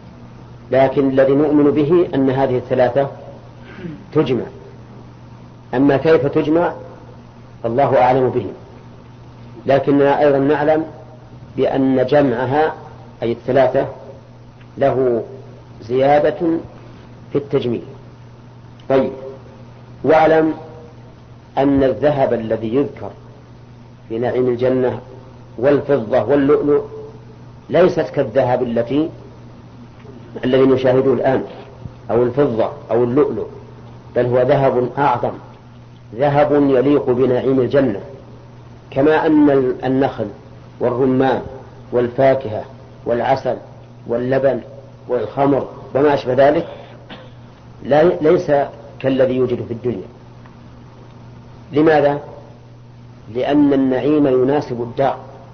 لكن الذي نؤمن به أن هذه الثلاثة تجمع. أما كيف تجمع الله أعلم به، لكننا أيضا نعلم بأن جمعها أي الثلاثة له زيادة في التجميل. طيب، واعلم أن الذهب الذي يذكر في نعيم الجنة والفضة واللؤلؤ ليست كالذهب التي الذي نشاهده الآن، أو الفضة أو اللؤلؤ، بل هو ذهب أعظم، ذهب يليق بنعيم الجنة. كما أن النخل والرمان والفاكهة والعسل واللبن والخمر وما أشبه ذلك ليس كالذي يوجد في الدنيا. لماذا؟ لأن النعيم يناسب الدار،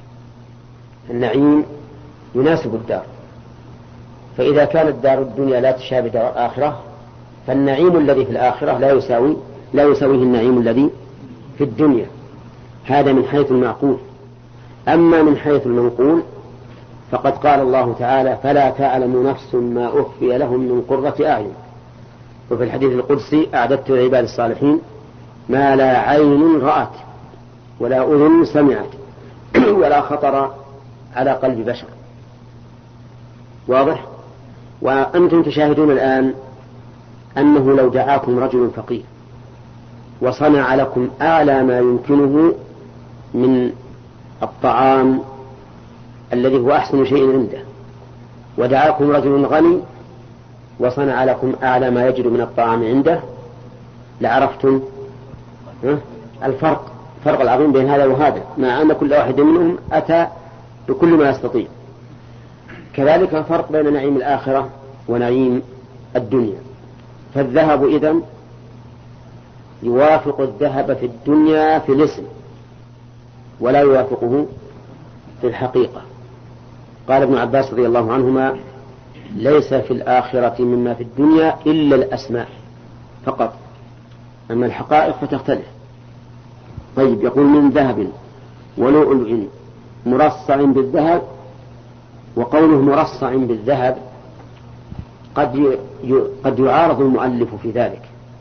النعيم يناسب الدار. فإذا كانت دار الدنيا لا تشابه دار الآخرة، فالنعيم الذي في الآخرة لا يساوي لا يساويه النعيم الذي في الدنيا. هذا من حيث المعقول. أما من حيث المنقول فقد قال الله تعالى: فلا تعلم نفس ما أخفي لهم من قرة أعين. وفي الحديث القدسي: أعددت لعباد الصالحين ما لا عين رأت ولا أذن سمعت ولا خطر على قلب بشر. واضح؟ وأنتم تشاهدون الآن أنه لو دعاكم رجل فقير وصنع لكم أعلى ما يمكنه من الطعام الذي هو أحسن شيء عنده، ودعاكم رجل غني وصنع لكم أعلى ما يجد من الطعام عنده، لعرفتم الفرق الفرق العظيم بين هذا وهذا، مع أن كل واحد منهم أتى بكل ما يستطيع. كذلك الفرق بين نعيم الآخرة ونعيم الدنيا. فالذهب إذن يوافق الذهب في الدنيا في الاسم ولا يوافقه في الحقيقة. قال ابن عباس رضي الله عنهما: ليس في الآخرة مما في الدنيا إلا الأسماء فقط، أما الحقائق فتختلف. طيب، يقول: من ذهب ولؤلؤ مرصع بالذهب. وقوله مرصع بالذهب قد قد يعارض المؤلف في ذلك،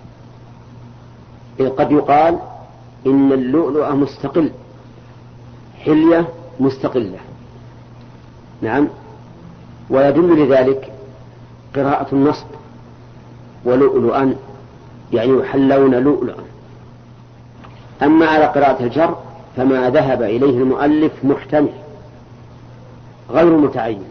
إذ قد يقال إن اللؤلؤ مستقل، حلية مستقلة. نعم، ويدل لذلك قراءة النصب: ولؤلؤا، يعني يحلون لؤلؤا. أما على قراءة الجر فما ذهب إليه المؤلف محتمل غير متعين.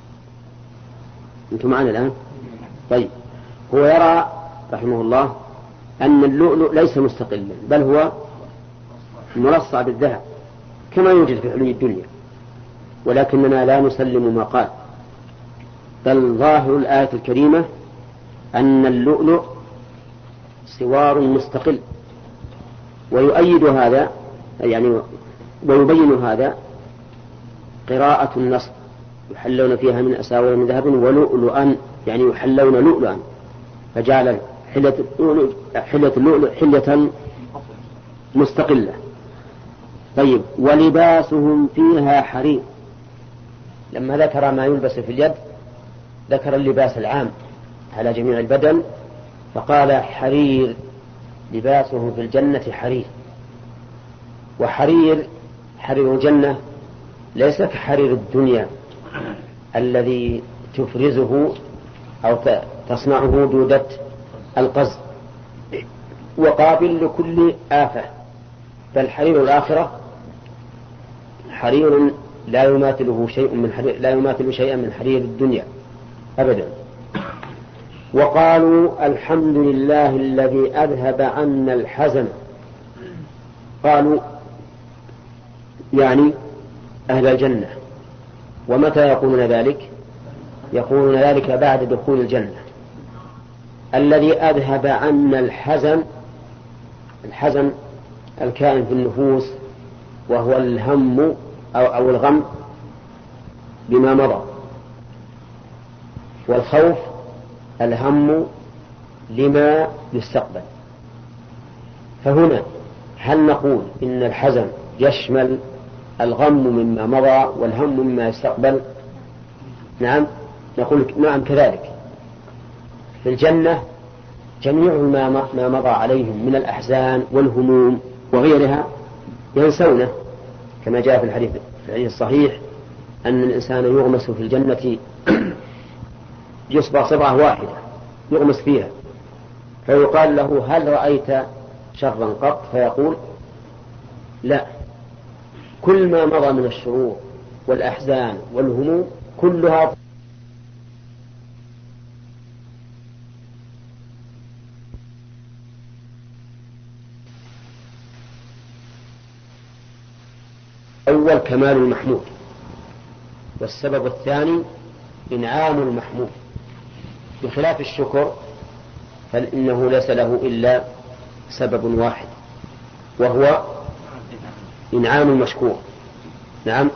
أنتم معنا الآن؟ طيب، هو يرى رحمه الله أن اللؤلؤ ليس مستقلا، بل هو مرصع بالذهب كما يوجد في علوم الدنيا، ولكننا لا نسلم ما قال، بل ظاهر الآية الكريمة أن اللؤلؤ سوار مستقل. ويؤيد هذا يعني ويبين هذا قراءة النصب: يحلون فيها من أساور من ذهب ولؤلؤا، يعني يحلون لؤلؤا، فجعل حلية اللؤلؤ حلية اللؤلؤ حلية مستقلة. طيب، ولباسهم فيها حرير. لما ذكر ما يلبس في اليد ذكر اللباس العام على جميع البدن، فقال: حرير، لباسهم في الجنة حرير. وحرير حرير الجنة ليس كحرير الدنيا الذي تفرزه أو تصنعه دودة القز وقابل لكل آفة، بل حرير الآخرة حرير لا يماثله شيء من حرير لا يماثل شيئا من حرير الدنيا أبدا. وقالوا الحمد لله الذي أذهب عنا الحزن. قالوا يعني أهل الجنة. ومتى يقولون ذلك؟ يقولون ذلك بعد دخول الجنة. الذي أذهب عنا الحزن، الحزن الكائن في النفوس، وهو الهم أو, أو الغم بما مضى، والخوف الهم لما يستقبل. فهنا هل نقول إن الحزن يشمل الغم مما مضى والهم مما يستقبل؟ نعم، نقول نعم كذلك. في الجنة جميع ما مضى عليهم من الأحزان والهموم وغيرها ينسونه، كما جاء في الحديث الصحيح أن الإنسان يغمس في الجنة يصبح صبعة واحدة يغمس فيها، فيقال له هل رأيت شرا قط؟ فيقول لا، كل ما مضى من الشرور والأحزان والهموم كلها أول كمال المحمود، والسبب الثاني إنعام المحمود، بخلاف الشكر فإنه ليس له إلا سبب واحد وهو إنعام المشكور. نعم.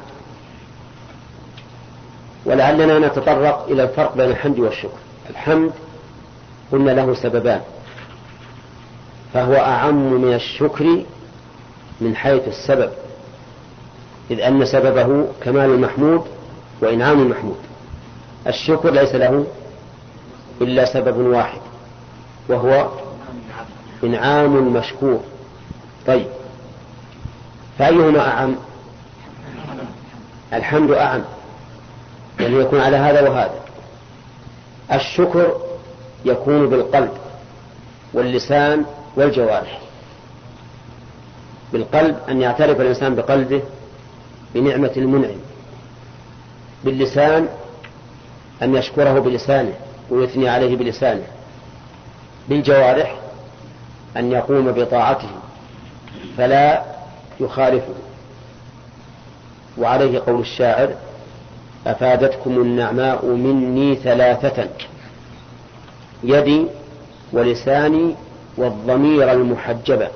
ولعلنا نتطرق إلى الفرق بين الحمد والشكر. الحمد قلنا له سببان، فهو أعم من الشكر من حيث السبب، إذ أن سببه كمال المحمود وإنعام المحمود. الشكر ليس له إلا سبب واحد وهو إنعام المشكور. طيب، فأيهما أعم؟ الحمد أعم، يعني يكون على هذا وهذا. الشكر يكون بالقلب واللسان والجوارح. بالقلب أن يعترف الإنسان بقلبه بنعمة المنعم، باللسان أن يشكره بلسانه ويثني عليه بلسانه، بالجوارح أن يقوم بطاعته فلا يخالفه. وعليه قول الشاعر: أفادتكم النعماء مني ثلاثة، يدي ولساني والضمير المحجبة.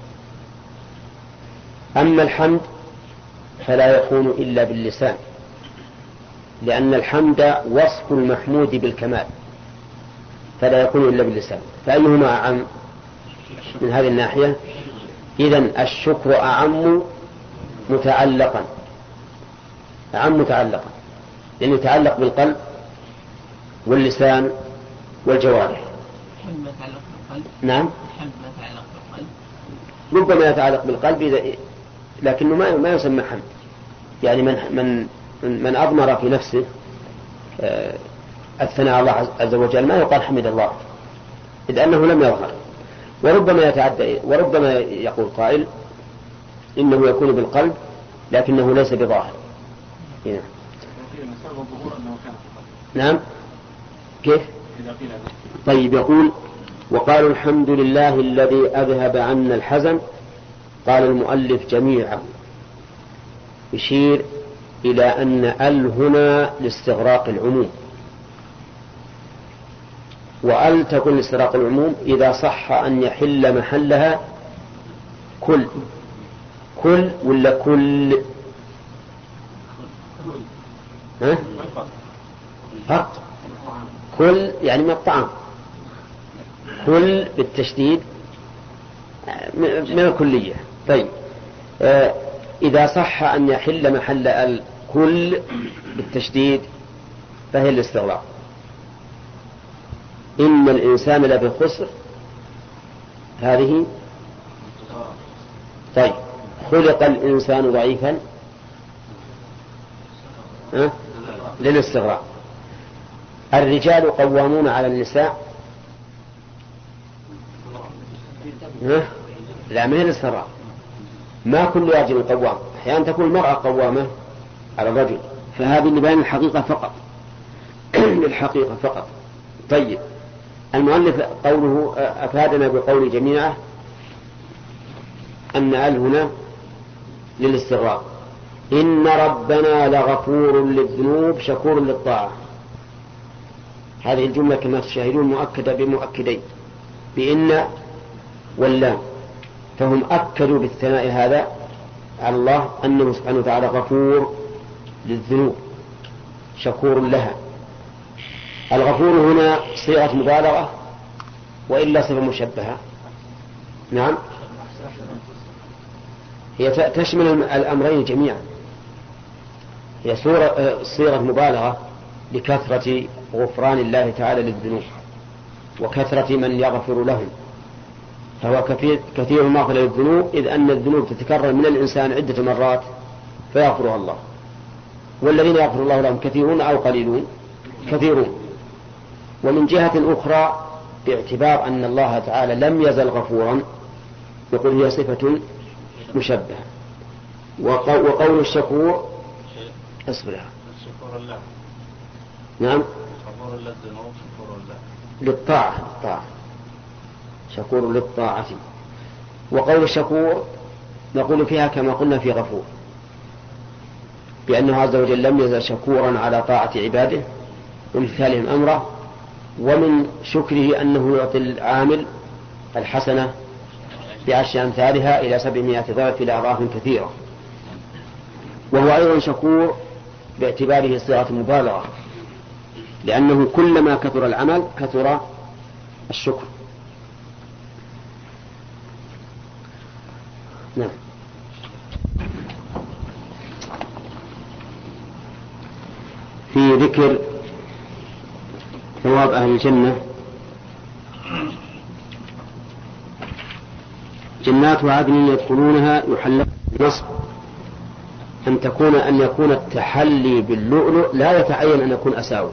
أما الحمد فلا يكون إلا باللسان، لأن الحمد وصف المحمود بالكمال، فلا يكون إلا باللسان. فأيهما أعم من هذه الناحية؟ إذن الشكر أعم متعلقا، أعم متعلقا، لأنه يتعلق بالقلب واللسان والجوارح. نعم، ربما يتعلق بالقلب إذا، لكنه ما ما يسمى حمد. يعني من من من أضمر في نفسه الثناء على الله عز وجل ما يقال حمد الله، إذ أنه لم يظهر. وربما يتعدى، وربما يقول قائل إنه يكون بالقلب لكنه ليس بظاهر. هنا. نعم، كيف؟ طيب، يقول: وقالوا الحمد لله الذي أذهب عنا الحزن. قال المؤلف: جميعا، يشير إلى أن ال هنا لاستغراق العموم، وأل تكون لاستغراق العموم إذا صح أن يحل محلها كل. كل ولا كل؟ ها؟ فرق. كل يعني من الطعام، كل بالتشديد من الكلية. طيب، آه إذا صح أن يحل محل الكل بالتشديد فهي الاستغراق. إن الإنسان لفي خسر، هذه. طيب، خلق الإنسان ضعيفا، أه؟ للاستغراق. الرجال قوامون على النساء، أه؟ لا، من الاستغراق. ما كل راجل قوام، أحيانا تكون المرأة قوامة على الرجل. فهذه لبيان الحقيقة فقط. للحقيقة فقط. طيب، المؤلف قوله أفادنا بقول جميعه أن أل هنا للاستغراق. إن ربنا لغفور للذنوب شكور للطاعة. هذه الجملة كما تشاهدون مؤكدة بمؤكدين، بإن واللام، فهم أكدوا بالثناء هذا على الله أنه سبحانه وتعالى غفور للذنوب شكور لها. الغفور هنا صيغة مبالغة وإلا صفة مشبهة؟ نعم، هي تشمل الأمرين جميعا. هي صيغة مبالغة لكثرة غفران الله تعالى للذنوب وكثرة من يغفر لهم، فهو كثير, كثير المغفرة للذنوب، إذ أن الذنوب تتكرر من الإنسان عدة مرات فيغفرها الله. والذين يغفر الله لهم كثيرون أو قليلون؟ كثيرون. ومن جهة أخرى باعتبار أن الله تعالى لم يزل غفورا يقول هي صفة مشبهة. وقول الشكور أصبرها نعم للطاعة الطاعة شكور للطاعة. وقول الشكور نقول فيها كما قلنا في غفور، بأنه عز وجل لم يزل شكورا على طاعة عباده وامتثالهم أمره، ومن شكره أنه يعطي العامل الحسنة بعشر أمثالها إلى سبعمائة ضعف إلى أضعاف كثيرة. وهو أيضا شكور باعتباره صيغة مبالغة، لأنه كلما كثر العمل كثر الشكر. نعم. في ذكر ثواب أهل الجنة، جنات عدن يدخلونها يحلون بالنصب أن تكون أن يكون التحلي باللؤلؤ لا يتعين أن يكون أساور،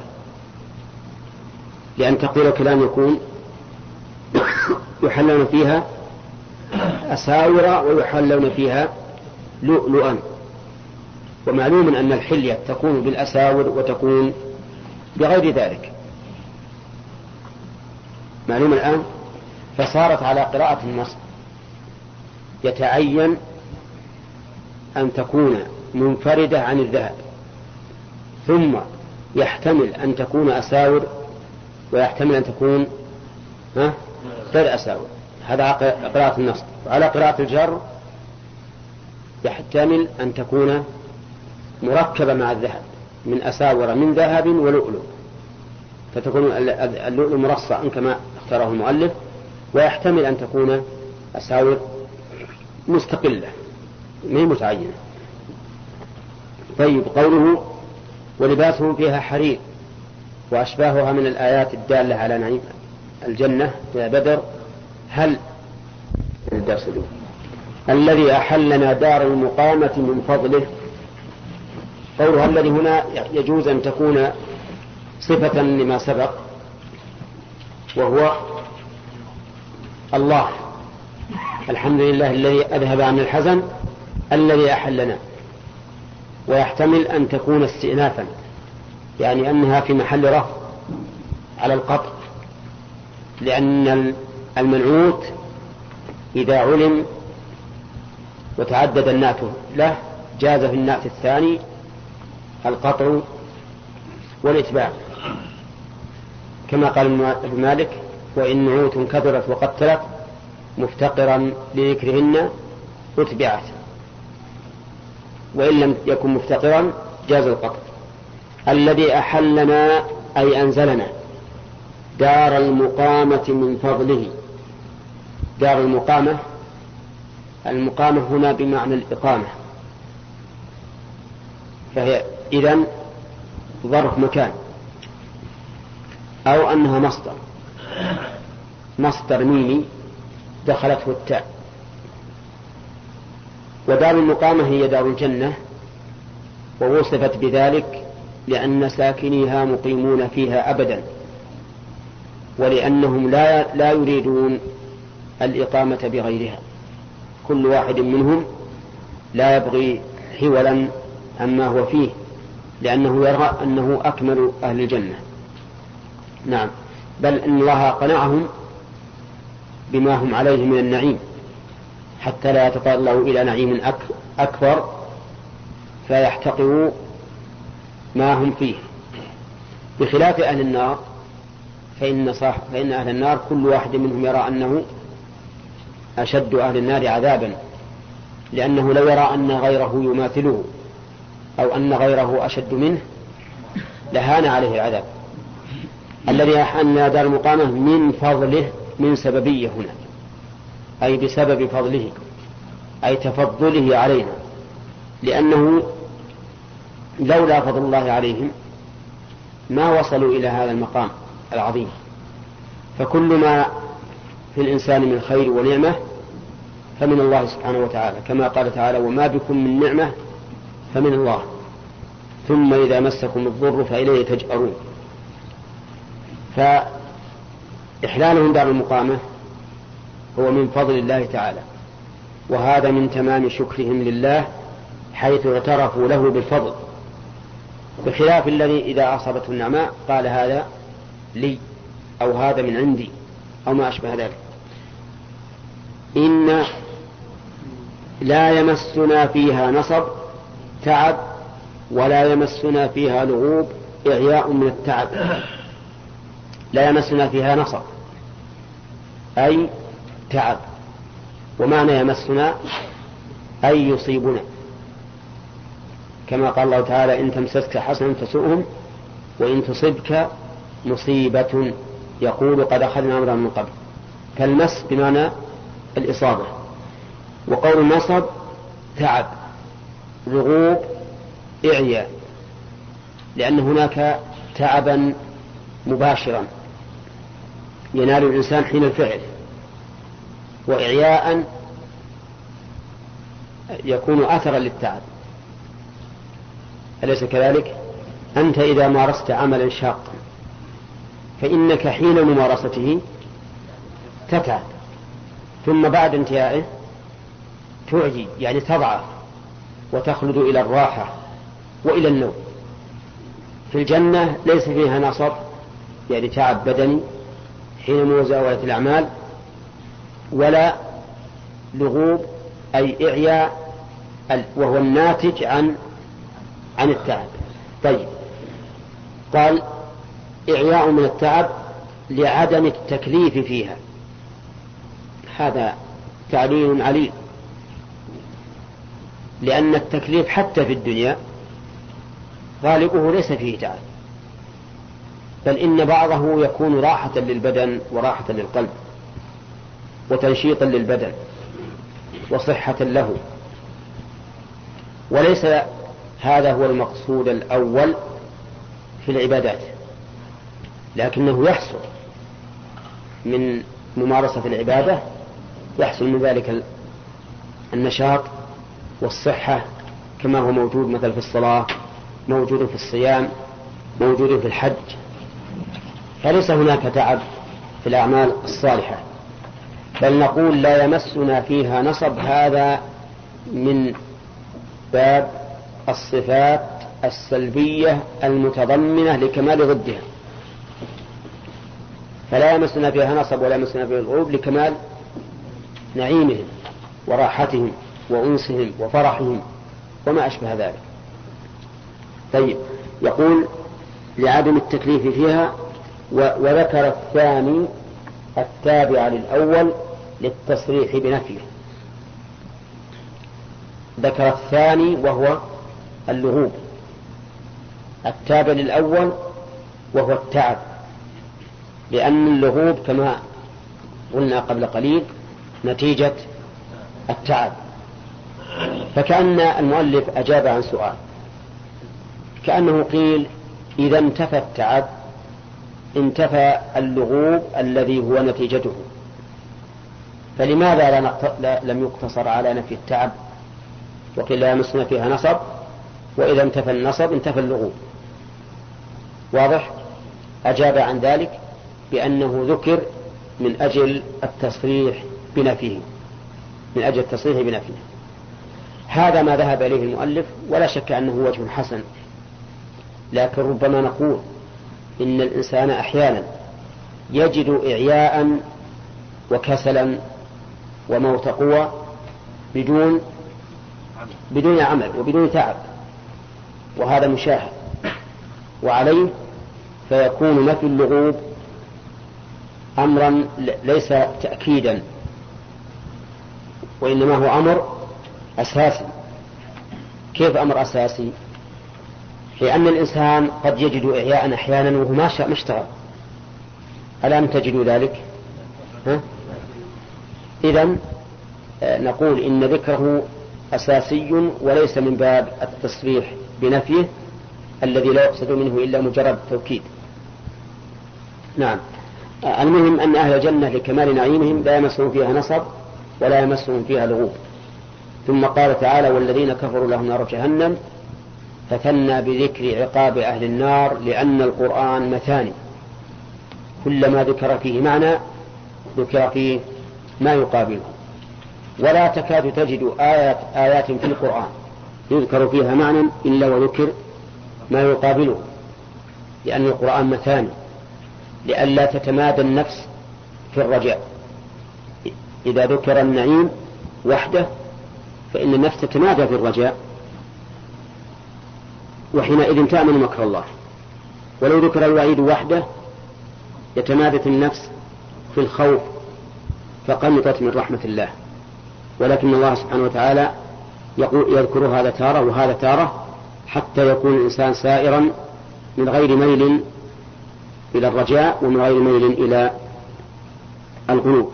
لأن تقدير الكلام يكون يحلون فيها أساور ويحلون فيها لؤلؤا. ومعلوم أن الحلية تكون بالأساور وتكون بغير ذلك، معلوم الآن. فصارت على قراءة النص يتعين أن تكون منفردة عن الذهب، ثم يحتمل أن تكون أساور ويحتمل أن تكون غير أساور. هذا قراءة النص. وعلى قراءة الجر يحتمل أن تكون مركبة مع الذهب من أساور من ذهب ولؤلؤ، فتكون اللؤلؤ مرصع كما اختاره المؤلف، ويحتمل أن تكون أساور مستقلة ما هي متعينة. طيب، قوله ولباسهم فيها حرير وأشباهها من الآيات الدالة على نعيم الجنة يا بدر. هل الذي أحلنا دار المقامة من فضله، قولها الذي هنا يجوز أن تكون صفة لما سبق، وهو الله. الحمد لله الذي أذهب عن الحزن الذي أحلنا. ويحتمل أن تكون استئنافا، يعني أنها في محل رفع على القطع، لأن المنعوت إذا علم وتعدد النعت له جاز في النعت الثاني القطع والإتباع، كما قال ابن مالك وإن نعوت كثرت وقتلت مفتقرا لذكرهن أتبعت، وإن لم يكن مفتقرا جاز القطع. الذي أحلنا أي أنزلنا دار المقامة من فضله. دار المقامة، المقامة هنا بمعنى الإقامة، فهي إذن ظرف مكان، أو أنها مصدر مصدر ميمي دخلته التاء. ودار المقامة هي دار الجنة، ووصفت بذلك لأن ساكنيها مقيمون فيها أبدا، ولأنهم لا, لا يريدون الإقامة بغيرها. كل واحد منهم لا يبغي حولا عما هو فيه، لأنه يرى أنه أكمل أهل الجنة. نعم، بل إن الله قنعهم بما هم عليه من النعيم حتى لا يتطلعوا إلى نعيم أكبر فيحتقروا ما هم فيه، بخلاف أهل النار. فإن, صح فإن أهل النار كل واحد منهم يرى أنه أشد أهل النار عذابا، لأنه لو يرى أن غيره يماثله أو أن غيره أشد منه لهان عليه العذاب. الذي أحن دار المقامة من فضله، من سببية هنا، أي بسبب فضله، أي تفضله علينا، لأنه لولا فضل الله عليهم ما وصلوا إلى هذا المقام العظيم. فكل ما في الإنسان من خير ونعمة فمن الله سبحانه وتعالى، كما قال تعالى: وما بكم من نعمة فمن الله ثم إذا مسكم الضر فإليه تجأرون. فإحلالهم دار المقامة هو من فضل الله تعالى، وهذا من تمام شكرهم لله حيث اعترفوا له بالفضل، بخلاف الذي إذا أصابته النعماء قال هذا لي أو هذا من عندي أو ما أشبه ذلك. إن لا يمسنا فيها نصب تعب ولا يمسنا فيها لغوب إعياء من التعب. لا يمسنا فيها نصب أي تعب، ومعنى يمسنا أي يصيبنا، كما قال الله تعالى: إن تمسسك حسنة تسؤهم وإن تصبك مصيبة يقول قد أخذنا أمرا من قبل. فالمس بمعنى الإصابة. وقول النصب تعب، لغوب إعياء، لأن هناك تعبا مباشرا ينال الإنسان حين الفعل، وإعياء يكون أثرا للتعب. أليس كذلك؟ أنت إذا مارست عملا شاقا فإنك حين ممارسته تتعب، ثم بعد انتهائه تعجي، يعني تضعف وتخلد إلى الراحة وإلى النوم. في الجنة ليس فيها نصب يعني تعب بدني حين مزاولة الأعمال، ولا لغوب أي إعياء وهو الناتج عن عن التعب. طيب، قال إعياء من التعب لعدم التكليف فيها، هذا تعليل عليل، لأن التكليف حتى في الدنيا غالبه ليس فيه تعب، بل إن بعضه يكون راحة للبدن وراحة للقلب وتنشيطا للبدن وصحة له، وليس هذا هو المقصود الأول في العبادات، لكنه يحصل من ممارسة العبادة، يحصل من ذلك النشاط والصحة، كما هو موجود مثلا في الصلاة، موجود في الصيام، موجود في الحج. فليس هناك تعب في الأعمال الصالحة، بل نقول لا يمسنا فيها نصب، هذا من باب الصفات السلبية المتضمنة لكمال ضدها. فلا يمسنا فيها نصب ولا يمسنا فيها الغروب لكمال نعيمهم وراحتهم وأنسهم وفرحهم وما أشبه ذلك. طيب، يقول لعدم التكليف فيها، وذكر الثاني التابع للأول للتصريح بنفيه. ذكر الثاني وهو اللغوب، التابع للأول وهو التعب، لأن اللغوب كما قلنا قبل قليل نتيجة التعب. فكأن المؤلف أجاب عن سؤال، كأنه قيل إذا انتفى التعب انتفى اللغوب الذي هو نتيجته، فلماذا لا لم يقتصر على نفي التعب وقيل لا يمسنا فيها نصب، وإذا انتفى النصب انتفى اللغوب؟ واضح؟ أجاب عن ذلك بأنه ذكر من أجل التصريح بنفيه، من أجل التصريح بنفيه. هذا ما ذهب إليه المؤلف، ولا شك أنه وجه حسن، لكن ربما نقول إن الإنسان أحيانا يجد إعياء وكسلا وموت قوى بدون بدون عمل وبدون تعب، وهذا مشاهد، وعليه فيكون نفي اللغوب أمرا ليس تأكيدا، وإنما هو أمر أساسي. كيف أمر أساسي؟ لأن الإنسان قد يجد إعياء أحيانا وهو ما شاء ما اشتغل. ألم تجدوا ذلك؟ إذن نقول إن ذكره أساسي وليس من باب التصريح بنفيه الذي لا يقصد منه إلا مجرد توكيد. نعم. المهم أن أهل الجنة لكمال نعيمهم لا يمسهم فيها نصب ولا يمسهم فيها لغوب. ثم قال تعالى: والذين كفروا لهم نار جهنم، فثنى بذكر عقاب أهل النار لأن القرآن مثاني، كلما ذكر فيه معنى ذكر فيه ما يقابله، ولا تكاد تجد آيات, آيات في القرآن يذكر فيها معنى إلا وذكر ما يقابله، لأن القرآن مثاني لئلا تتمادى النفس في الرجاء. إذا ذكر النعيم وحده فإن النفس تتمادى في الرجاء، وحينئذ تأمن مكر الله. ولو ذكر الوعيد وحده يتمادت النفس في الخوف فقنطت من رحمة الله. ولكن الله سبحانه وتعالى يذكر هذا تارة وهذا تارة حتى يكون الإنسان سائرا من غير ميل إلى الرجاء ومن غير ميل إلى القنوط.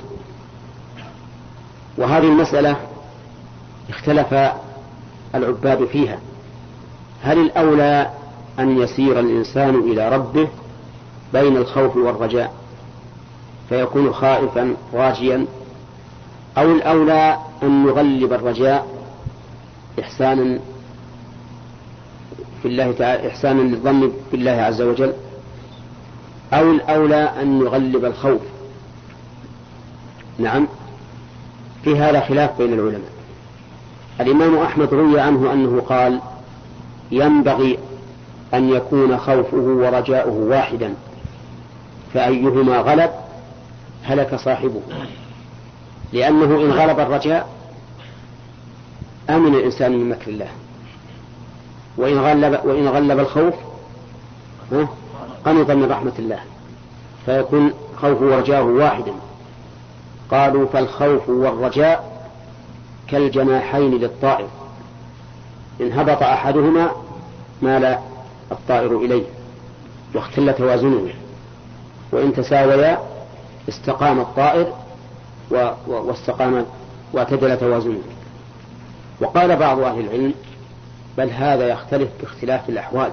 وهذه المسألة اختلف العباد فيها: هل الأولى أن يسير الإنسان إلى ربه بين الخوف والرجاء فيكون خائفا راجيا، أو الأولى أن يغلب الرجاء إحسانا في الله تعالى، إحسانا للظن بالله عز وجل، أو الأولى أن يغلب الخوف؟ نعم، في هذا خلاف بين العلماء. الإمام أحمد روي عنه أنه قال: ينبغي أن يكون خوفه ورجاؤه واحدا، فأيهما غلب هلك صاحبه، لأنه إن غلب الرجاء أمن الإنسان من مكر الله، وإن غلب, وإن غلب الخوف قنط من رحمة الله، فيكون خوفه ورجاؤه واحدا. قالوا: فالخوف والرجاء كالجناحين للطائر، إن هبط أحدهما مال الطائر إليه واختل توازنه، وإن تساويا استقام الطائر واستقام واعتدل توازنه. وقال بعض أهل العلم: بل هذا يختلف باختلاف الأحوال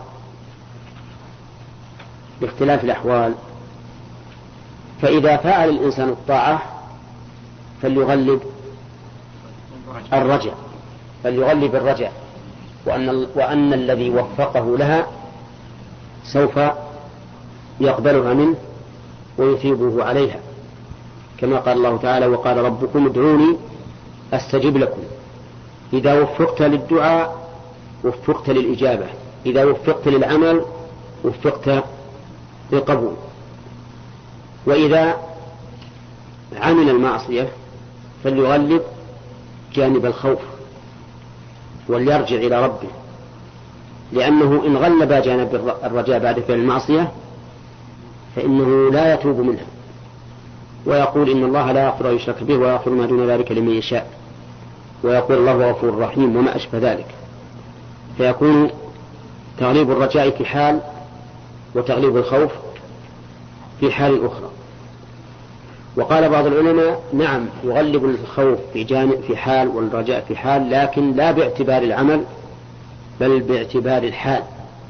باختلاف الأحوال فإذا فعل الإنسان الطاعة فليغلب الرجاء فليغلب الرجاء وأن, وأن الذي وفقه لها سوف يقبلها منه ويثيبه عليها، كما قال الله تعالى: وقال ربكم ادعوني أستجب لكم. إذا وفقت للدعاء وفقت للإجابة، إذا وفقت للعمل وفقت للقبول. وإذا عمل المعصية فليغلب جانب الخوف وليرجع إلى ربه، لأنه إن غلب جانب الرجاء بعد فعل المعصية فإنه لا يتوب منها، ويقول: إن الله لا يغفر يشرك به ويغفر ما دون ذلك لمن يشاء، ويقول: الله غفور رحيم، وما أشبه ذلك. فيكون تغليب الرجاء في حال وتغليب الخوف في حال أخرى. وقال بعض العلماء: نعم، يغلب الخوف في جانب في حال والرجاء في حال، لكن لا باعتبار العمل بل باعتبار الحال.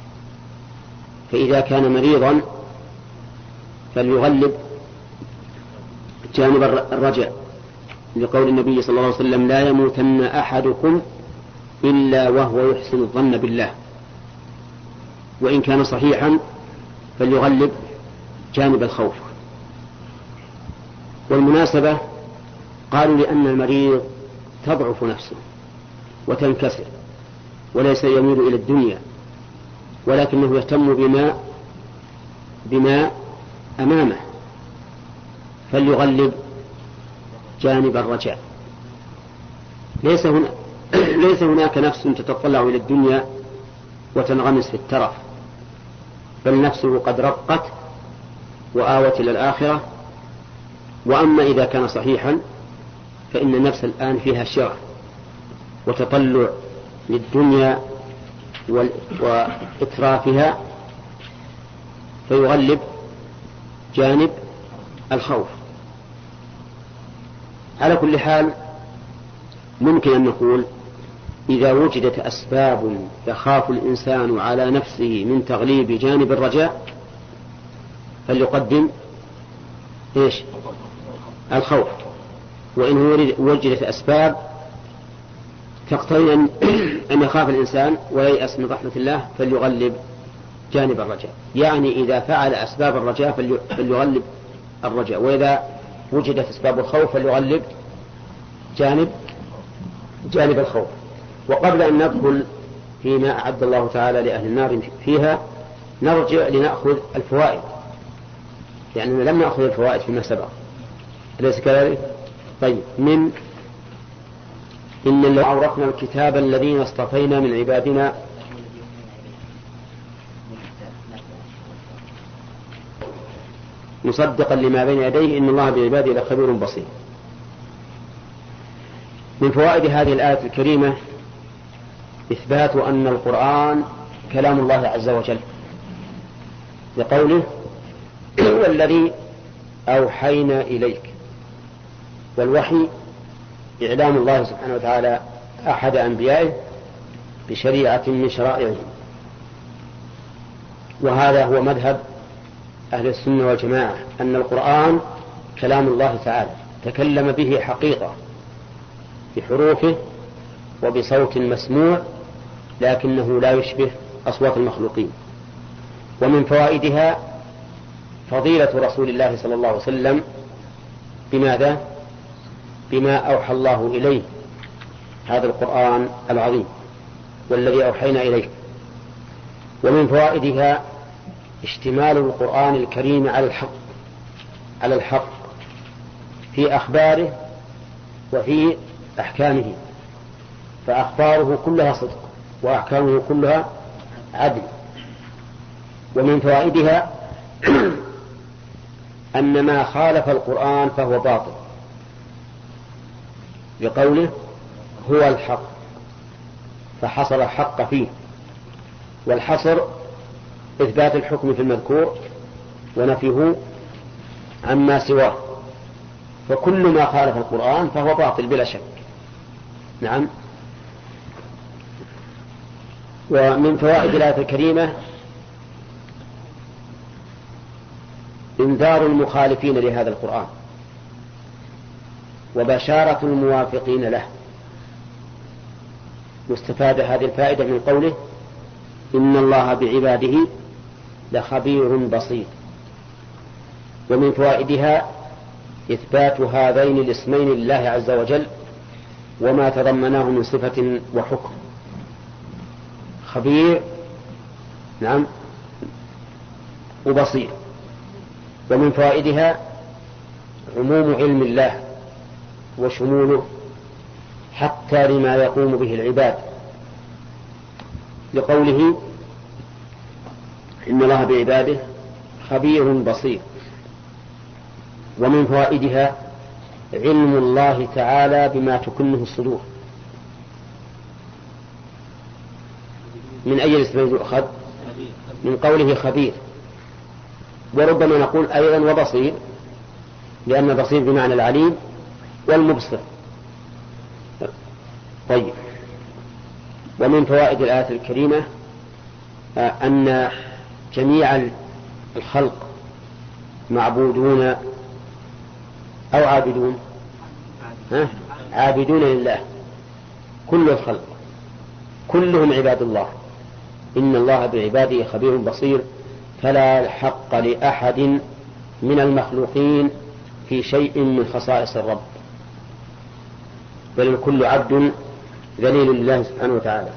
فإذا كان مريضا فليغلب جانب الرجاء، لقول النبي صلى الله عليه وسلم: لا يموتن أحدكم إلا وهو يحسن الظن بالله. وإن كان صحيحا فليغلب جانب الخوف. والمناسبة قالوا: لأن المريض تضعف نفسه وتنكسر، وليس يميل إلى الدنيا، ولكنه يهتم بما بما أمامه، فليغلب جانب الرجاء. ليس هنا ليس هناك نفس تتطلع إلى الدنيا وتنغمس في الترف، بل نفسه قد رقت وآوت إلى الآخرة. وأما إذا كان صحيحا فإن النفس الآن فيها شرع وتطلع للدنيا وإترافها، فيغلب جانب الخوف. على كل حال ممكن أن نقول إذا وجدت أسباب يخاف الإنسان على نفسه من تغليب جانب الرجاء فليقدم إيش؟ الخوف. وإن وجدت أسباب تقتضي أن يخاف الإنسان وييأس من رحمة الله فليغلب جانب الرجاء. يعني إذا فعل أسباب الرجاء فليغلب الرجاء، وإذا وجدت أسباب الخوف فليغلب جانب جانب الخوف. وقبل أن ندخل فيما أعد الله تعالى لأهل النار فيها نرجع لنأخذ الفوائد، لأننا لم نأخذ الفوائد فيما سبق، أليس كذلك؟ طيب، من إن الله أورثنا الكتاب الذين اصطفينا من عبادنا مصدقا لما بين يديه إن الله بعباده لخبير بصير. من فوائد هذه الآية الكريمة إثبات أن القرآن كلام الله عز وجل، لقوله والذي أوحينا إليك. والوحي إعلام الله سبحانه وتعالى أحد أنبيائه بشريعة من شرائعه، وهذا هو مذهب أهل السنة والجماعة، أن القرآن كلام الله تعالى تكلم به حقيقة بحروفه وبصوت مسموع، لكنه لا يشبه أصوات المخلوقين. ومن فوائدها فضيلة رسول الله صلى الله عليه وسلم بماذا؟ بما أوحى الله إليه، هذا القرآن العظيم والذي أوحينا إليه. ومن فوائدها اشتمال القرآن الكريم على الحق على الحق في أخباره وفي أحكامه، فأخباره كلها صدق وأحكامه كلها عدل. ومن فوائدها أن ما خالف القرآن فهو باطل، بقوله هو الحق فحصر الحق فيه. والحصر إثبات الحكم في المذكور ونفيه عما سواه، فكل ما خالف القرآن فهو باطل بلا شك. نعم. ومن فوائد الآية الكريمة إنذار المخالفين لهذا القرآن وبشارة الموافقين له. واستفاد هذه الفائدة من قوله إن الله بعباده لخبير بصير. ومن فوائدها إثبات هذين الاسمين لله عز وجل وما تضمناه من صفة وحكم، خبير نعم وبصير. ومن فوائدها عموم علم الله وشموله حتى لما يقوم به العباد، لقوله إن الله بعباده خبير بصير. ومن فوائدها علم الله تعالى بما تكنه الصدور. من أي الاسم يؤخذ؟ من قوله خبير. وربما نقول أيضا وبصير، لأن بصير بمعنى العليم والمبصر. طيب. ومن فوائد الآية الكريمة أن جميع الخلق معبودون أو عابدون ها؟ عابدون لله، كل الخلق كلهم عباد الله. إن الله بعباده خبير بصير، فلا حق لأحد من المخلوقين في شيء من خصائص الرب، بل الكل عبد ذليل لله سبحانه وتعالى.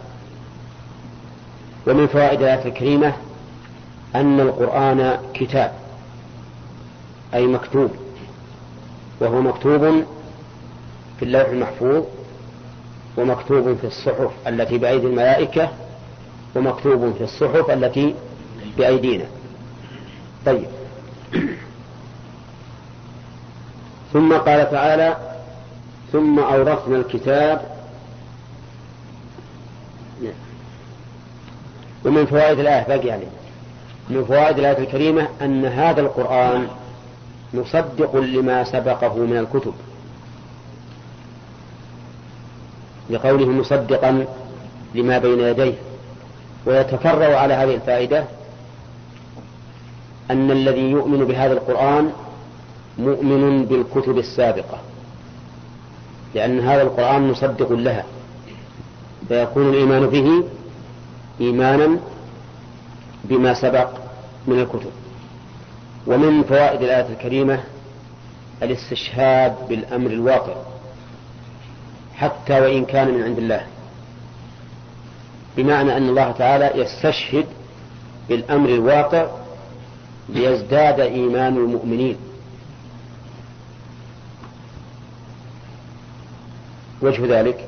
ومن فوائد الآية الكريمة أن القرآن كتاب، أي مكتوب، وهو مكتوب في اللوح المحفوظ، ومكتوب في الصحف التي بأيدي الملائكة، ومكتوب في الصحف التي بأيدينا. طيب، ثم قال تعالى: ثم أورثنا الكتاب. ومن فوائد الآية باقي عليه من فوائد الآية الكريمة أن هذا القرآن مصدق لما سبقه من الكتب، لقوله مصدقا لما بين يديه. ويتفرع على هذه الفائدة أن الذي يؤمن بهذا القرآن مؤمن بالكتب السابقة، لأن هذا القرآن مصدق لها، فيكون الإيمان به إيمانا بما سبق من الكتب. ومن فوائد الآية الكريمة الاستشهاد بالأمر الواقع حتى وإن كان من عند الله، بمعنى أن الله تعالى يستشهد بالأمر الواقع ليزداد إيمان المؤمنين. وجه ذلك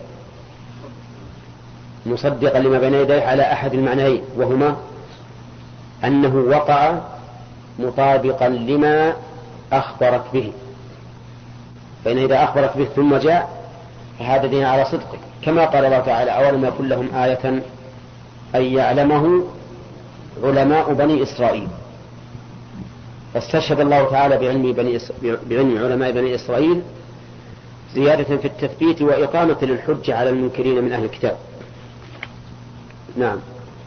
مصدقا لما بين يديه على أحد المعنيين، وهما أنه وقع مطابقا لما أخبرت به، فإن إذا أخبرت به ثم جاء فهذا دين على صدقه، كما قال الله تعالى: أولم يكن لهم آية أن يعلمه علماء بني إسرائيل. فاستشهد الله تعالى بعلم, بني إس... بعلم علماء بني إسرائيل زيادة في التثبيت وإقامة للحجة على المنكرين من أهل الكتاب. نعم.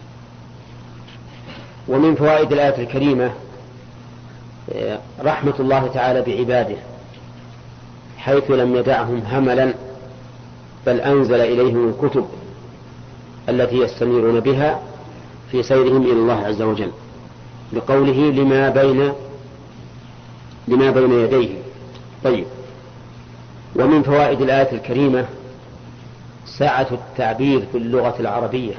ومن فوائد الآية الكريمة رحمة الله تعالى بعباده، حيث لم يدعهم هملا، بل أنزل إليهم الكتب التي يستنيرون بها في سيرهم إلى الله عز وجل، بقوله لما بين لما بين يديه. طيب، ومن فوائد الآية الكريمة سعة التعبير في اللغة العربية،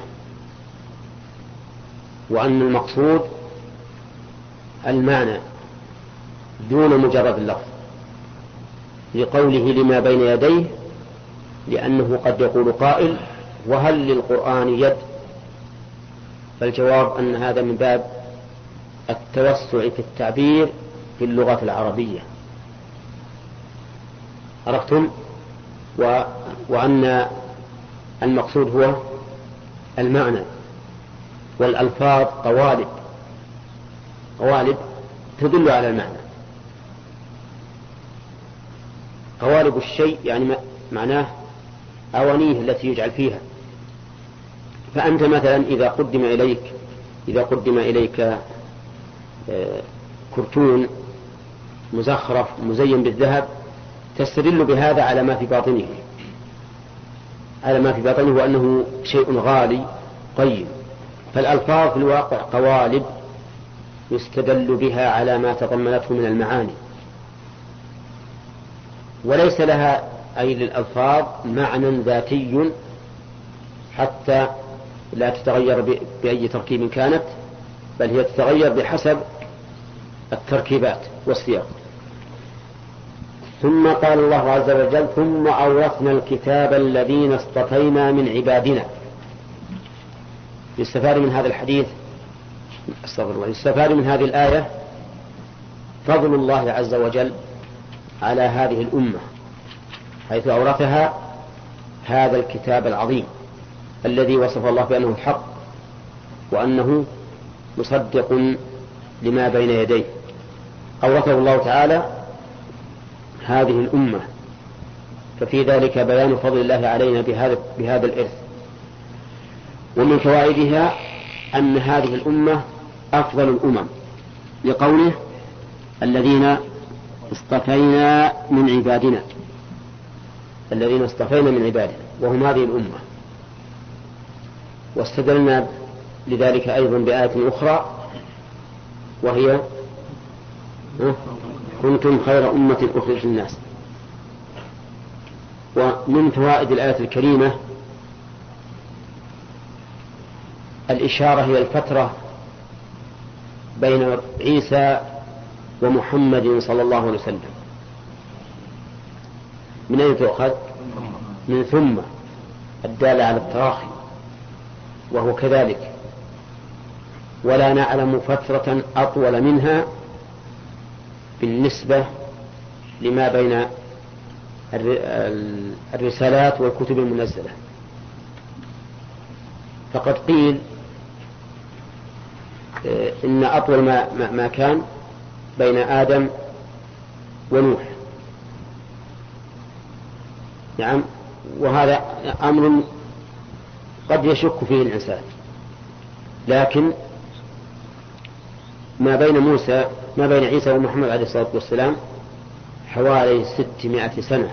وأن المقصود المعنى دون مجرد اللفظ، لقوله لما بين يديه، لأنه قد يقول قائل: وهل للقرآن يد؟ فالجواب أن هذا من باب التوسع في التعبير في اللغة العربية. عرفتم؟ و... وأن المقصود هو المعنى، والألفاظ قوالب قوالب تدل على المعنى. قوالب الشيء يعني معناه أوانيه التي يجعل فيها. فأنت مثلا إذا قدم إليك إذا قدم إليك كرتون مزخرف مزين بالذهب، تستدل بهذا على ما في باطنه على ما في باطنه وأنه شيء غالي قيم. فالألفاظ في الواقع قوالب يستدل بها على ما تضمنته من المعاني، وليس لها أي للألفاظ معنى ذاتي حتى لا تتغير بأي تركيب كانت، بل هي تتغير بحسب التركيبات والسياق. ثم قال الله عز وجل: ثم أورثنا الكتاب الذين اصطفينا من عبادنا. يستفاد من هذا الحديث استغفر الله يستفاد من هذه الآية فضل الله عز وجل على هذه الأمة، حيث أورثها هذا الكتاب العظيم الذي وصف الله بأنه الحق، وأنه مصدق لما بين يديه. أورثه الله تعالى هذه الأمة، ففي ذلك بيان فضل الله علينا بهذا, بهذا الإرث. ومن فوائدها أن هذه الأمة أفضل الأمم، لقوله: الذين اصطفينا من عبادنا الذين اصطفينا من عبادنا وهم هذه الأمة. واستدلنا لذلك أيضا بآية أخرى، وهي: كنتم خير أمة أخرجت للناس. ومن فوائد الآية الكريمة الإشارة هي الفترة بين عيسى ومحمد صلى الله عليه وسلم. من أين تؤخذ؟ من ثم الدالة على التراخي، وهو كذلك، ولا نعلم فترة أطول منها بالنسبة لما بين الرسالات والكتب المنزلة. فقد قيل إن أطول ما, ما كان بين آدم ونوح، نعم، وهذا أمر قد يشك فيه الإنسان، لكن ما بين موسى ما بين عيسى ومحمد عليه الصلاة والسلام حوالي ستمائة سنة،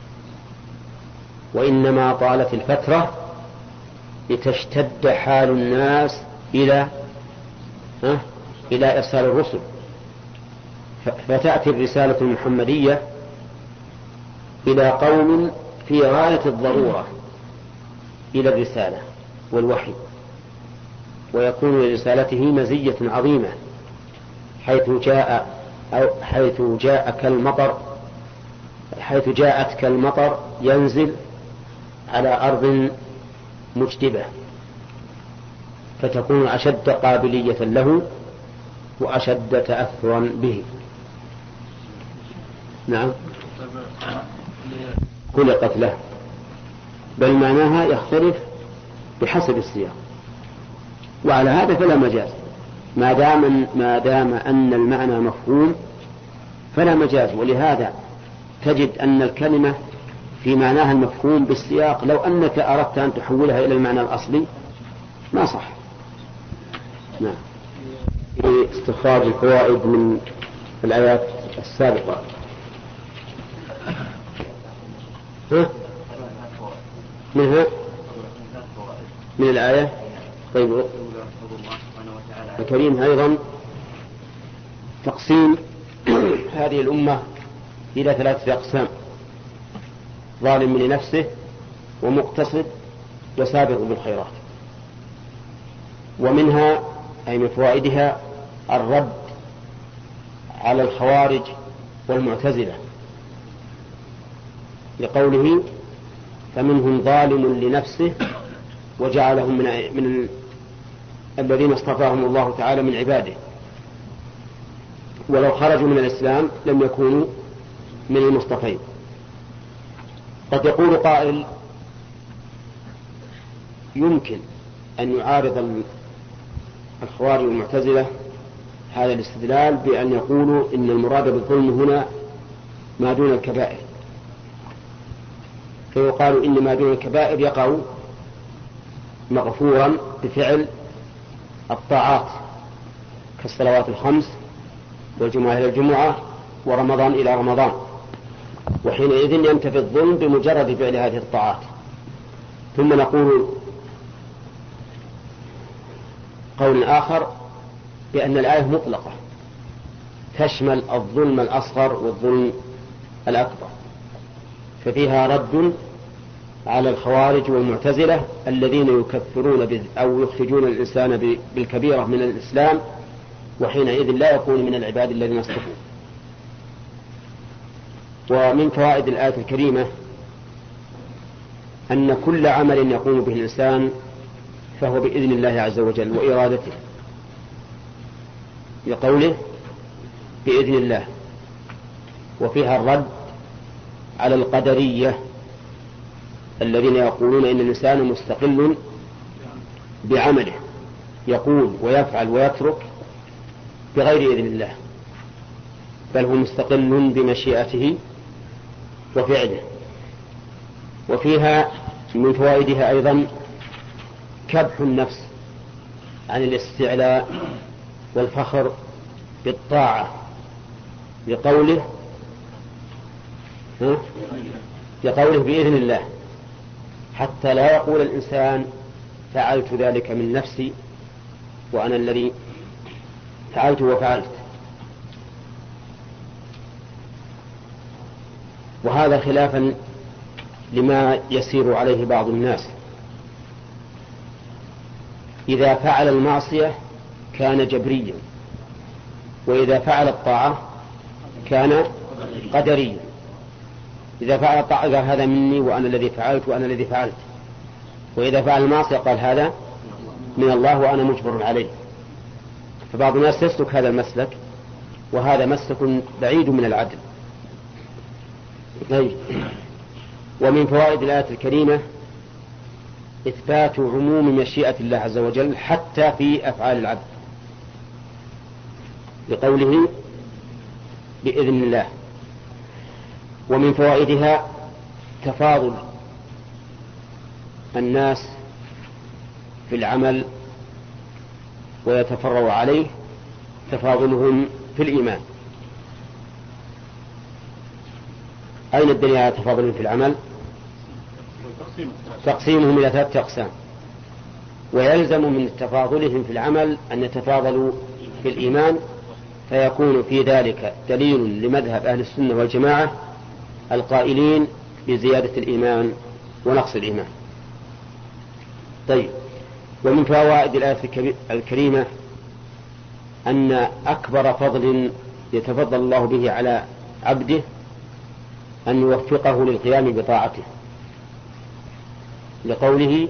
وإنما طالت الفترة لتشتد حال الناس إلى ها إلى إرسال الرسل، فتأتي الرسالة المحمدية إلى قوم في غاية الضرورة إلى الرسالة والوحي، ويكون لرسالته مزية عظيمة، حيث جاء أو حيث جاء كالمطر حيث جاءت كالمطر ينزل على أرض مجدبة، فتكون أشد قابلية له وأشد تأثرا به. نعم، خلقت له، بل معناها يختلف بحسب السياق، وعلى هذا فلا مجاز، ما دام ما دام أن المعنى مفهوم فلا مجاز. ولهذا تجد أن الكلمة في معناها المفهوم بالسياق لو أنك أردت أن تحولها إلى المعنى الأصلي ما صح. نعم، في استخراج الفوائد من الآيات السابقة. ها؟ منها من الآية. طيب، الكريم أيضا تقسيم هذه الأمة إلى ثلاثة أقسام: ظالم لنفسه، ومقتصد، وسابق بالخيرات. ومنها أي من فوائدها الرد على الخوارج والمعتزلة، لقوله فمنهم ظالم لنفسه وجعلهم من, من الذين اصطفاهم الله تعالى من عباده، ولو خرجوا من الإسلام لم يكونوا من المصطفين. قد يقول قائل يمكن أن يعارض الخوارج والمعتزلة هذا الاستدلال بأن يقولوا إن المراد بالظلم هنا ما دون الكبائر، فيقال إن ما دون الكبائر يقع مغفورا بفعل الطاعات كالصلوات الخمس والجمعة إلى الجمعة ورمضان إلى رمضان، وحينئذ ينتفي الظلم بمجرد فعل هذه الطاعات. ثم نقول قول آخر بأن الآية مطلقة تشمل الظلم الأصغر والظلم الأكبر، ففيها رد على الخوارج والمعتزلة الذين يكفرون أو يخرجون الإنسان بالكبيرة من الإسلام، وحينئذ لا يكون من العباد الذين اصطفوا. ومن فوائد الآية الكريمة أن كل عمل يقوم به الإنسان فهو بإذن الله عز وجل وإرادته، لقوله بإذن الله. وفيها الرد على القدرية الذين يقولون إن الإنسان مستقل بعمله، يقول ويفعل ويترك بغير إذن الله، بل هو مستقل بمشيئته وفعله. وفيها من فوائدها أيضا كبح النفس عن الاستعلاء والفخر بالطاعة، لقوله لقوله بإذن الله، حتى لا يقول الإنسان فعلت ذلك من نفسي وأنا الذي فعلت وفعلت. وهذا خلافا لما يسير عليه بعض الناس، إذا فعل المعصية كان جبريا، وإذا فعل الطاعة كان قدريا. إذا فعل الطاعة قال هذا مني وأنا الذي فعلت وأنا الذي فعلت، وإذا فعل المعصية قال هذا من الله وأنا مجبر عليه. فبعض الناس يسلك هذا المسلك، وهذا مسلك بعيد من العدل. طيب. ومن فوائد الآية الكريمة إثبات عموم مشيئة الله عز وجل حتى في أفعال العبد، بقوله بإذن الله. ومن فوائدها تفاضل الناس في العمل ويتفرع عليه تفاضلهم في الإيمان. أين الدليل على تفاضلهم في العمل؟ تقسيمهم إلى ثلاثة أقسام، ويلزم من تفاضلهم في العمل أن يتفاضلوا في الإيمان، فيكون في ذلك دليل لمذهب أهل السنة والجماعة القائلين بزيادة الإيمان ونقص الإيمان. طيب. ومن فوائد الآية الكريمة أن أكبر فضل يتفضل الله به على عبده أن يوفقه للقيام بطاعته، لقوله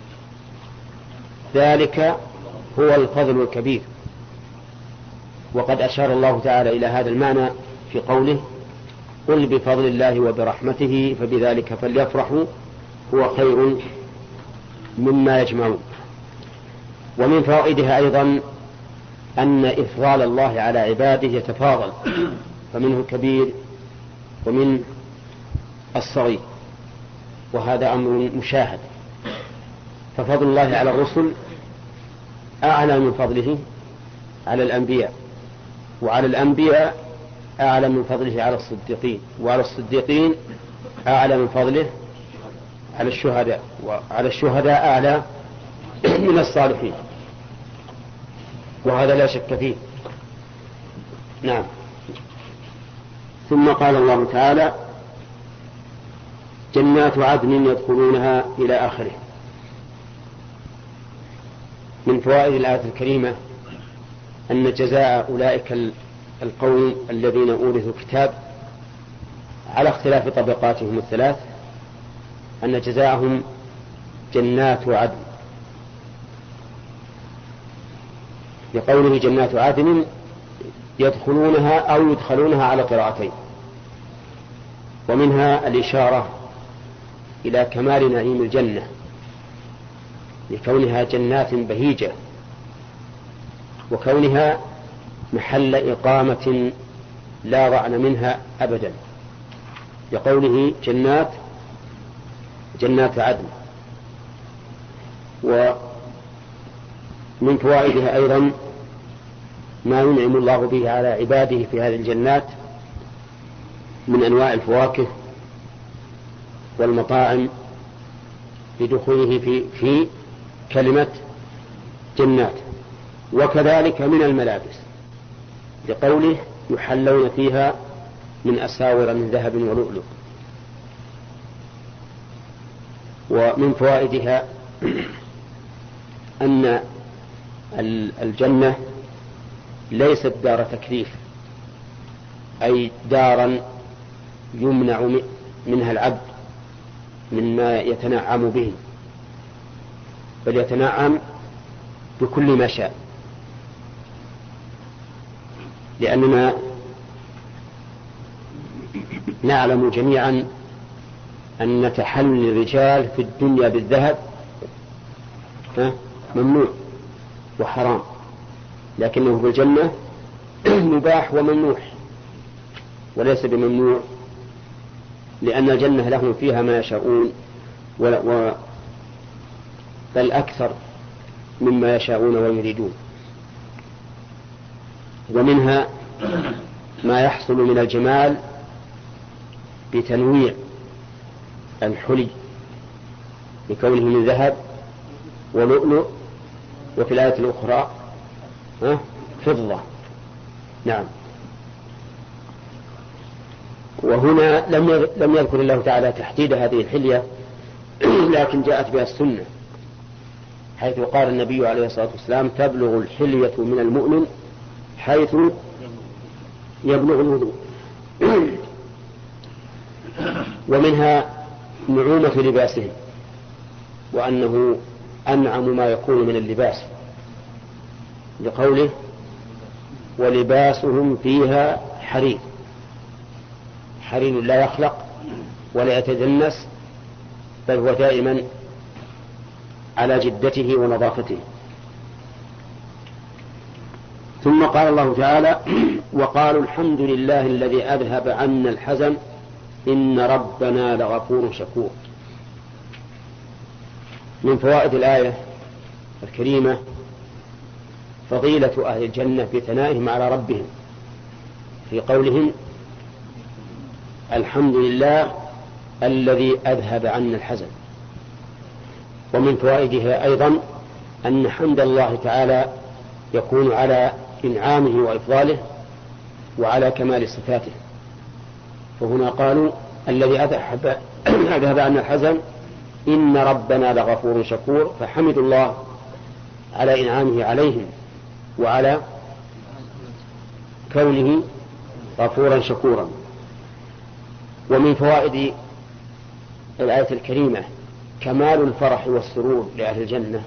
ذلك هو الفضل الكبير. وقد أشار الله تعالى إلى هذا المعنى في قوله قل بفضل الله وبرحمته فبذلك فليفرحوا هو خير مما يجمعون. ومن فوائدها أيضا أن إفضال الله على عباده يتفاضل، فمنه الكبير ومن الصغير، وهذا أمر مشاهد. ففضل الله على الرسل أعلى من فضله على الأنبياء، وعلى الأنبياء أعلى من فضله على الصديقين، وعلى الصديقين أعلى من فضله على الشهداء، وعلى الشهداء أعلى من الصالحين، وهذا لا شك فيه. نعم. ثم قال الله تعالى جنات عدن يدخلونها إلى آخره. من فوائد الآية الكريمة أن جزاء أولئك القوم الذين أورثوا الكتاب على اختلاف طبقاتهم الثلاث أن جزاءهم جنات عدن، لقوله جنات عدن يدخلونها أو يدخلونها على قراءتين. ومنها الإشارة إلى كمال نعيم الجنة لكونها جنات بهيجة، وكونها محل إقامة لا ضعن منها أبدا، لقوله جنات جنات عدن. ومن فوائدها أيضا ما ينعم الله به على عباده في هذه الجنات من أنواع الفواكه والمطاعم لدخوله في, في كلمة جنات، وكذلك من الملابس لقوله يحلون فيها من أساور من ذهب ولؤلؤ. ومن فوائدها أن الجنة ليست دار تكليف، أي دارا يمنع منها العبد مما يتنعم به، بل يتنعم بكل ما شاء، لأننا نعلم جميعا أن تحلي الرجال في الدنيا بالذهب ممنوع وحرام، لكنه في الجنة مباح وممنوح وليس بممنوع، لأن الجنة لهم فيها ما يشاءون و... بل أكثر مما يشاءون ويريدون. ومنها ما يحصل من الجمال بتنويع الحلي لكونه من ذهب ولؤلؤ، وفي الآية الأخرى فضة. نعم. وهنا لم لم يذكر الله تعالى تحديد هذه الحلية، لكن جاءت بها السنة حيث قال النبي عليه الصلاة والسلام تبلغ الحلية من المؤمن حيث يبلغ الوضوء. ومنها نعومة لباسهم، وأنه أنعم ما يكون من اللباس، لقوله ولباسهم فيها حرير. حرير لا يخلق ولا يتدنس، بل هو دائما على جدته ونظافته. ثم قال الله تعالى وقالوا الحمد لله الذي أذهب عنا الحزن إن ربنا لغفور شكور. من فوائد الآية الكريمة فضيلة أهل الجنة في ثنائهم على ربهم في قولهم الحمد لله الذي أذهب عنا الحزن. ومن فوائدها أيضا أن حمد الله تعالى يكون على إنعامه وإفضاله وعلى كمال صفاته. فهنا قالوا الذي أذهب أذهب عنا الحزن إن ربنا لغفور شكور، فحمدوا الله على إنعامه عليهم وعلى كونه غفورا شكورا. ومن فوائد الآية الكريمة كمال الفرح والسرور لأهل الجنة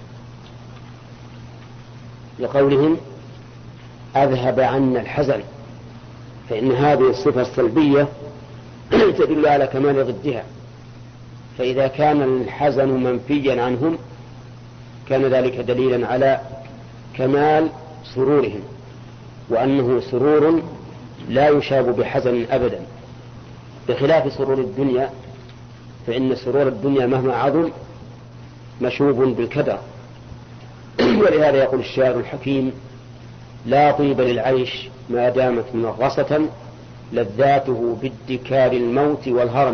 لقولهم أذهب عنا الحزن، فإن هذه الصفة السلبية تدل على كمال ضدها، فإذا كان الحزن منفيا عنهم كان ذلك دليلا على كمال سرورهم، وأنه سرور لا يشاب بحزن أبدا، بخلاف سرور الدنيا، فإن سرور الدنيا مهما عظم مشوب بالكدر. ولهذا يقول الشاعر الحكيم لا طيب للعيش ما دامت منغصة لذاته بادكار الموت والهرم.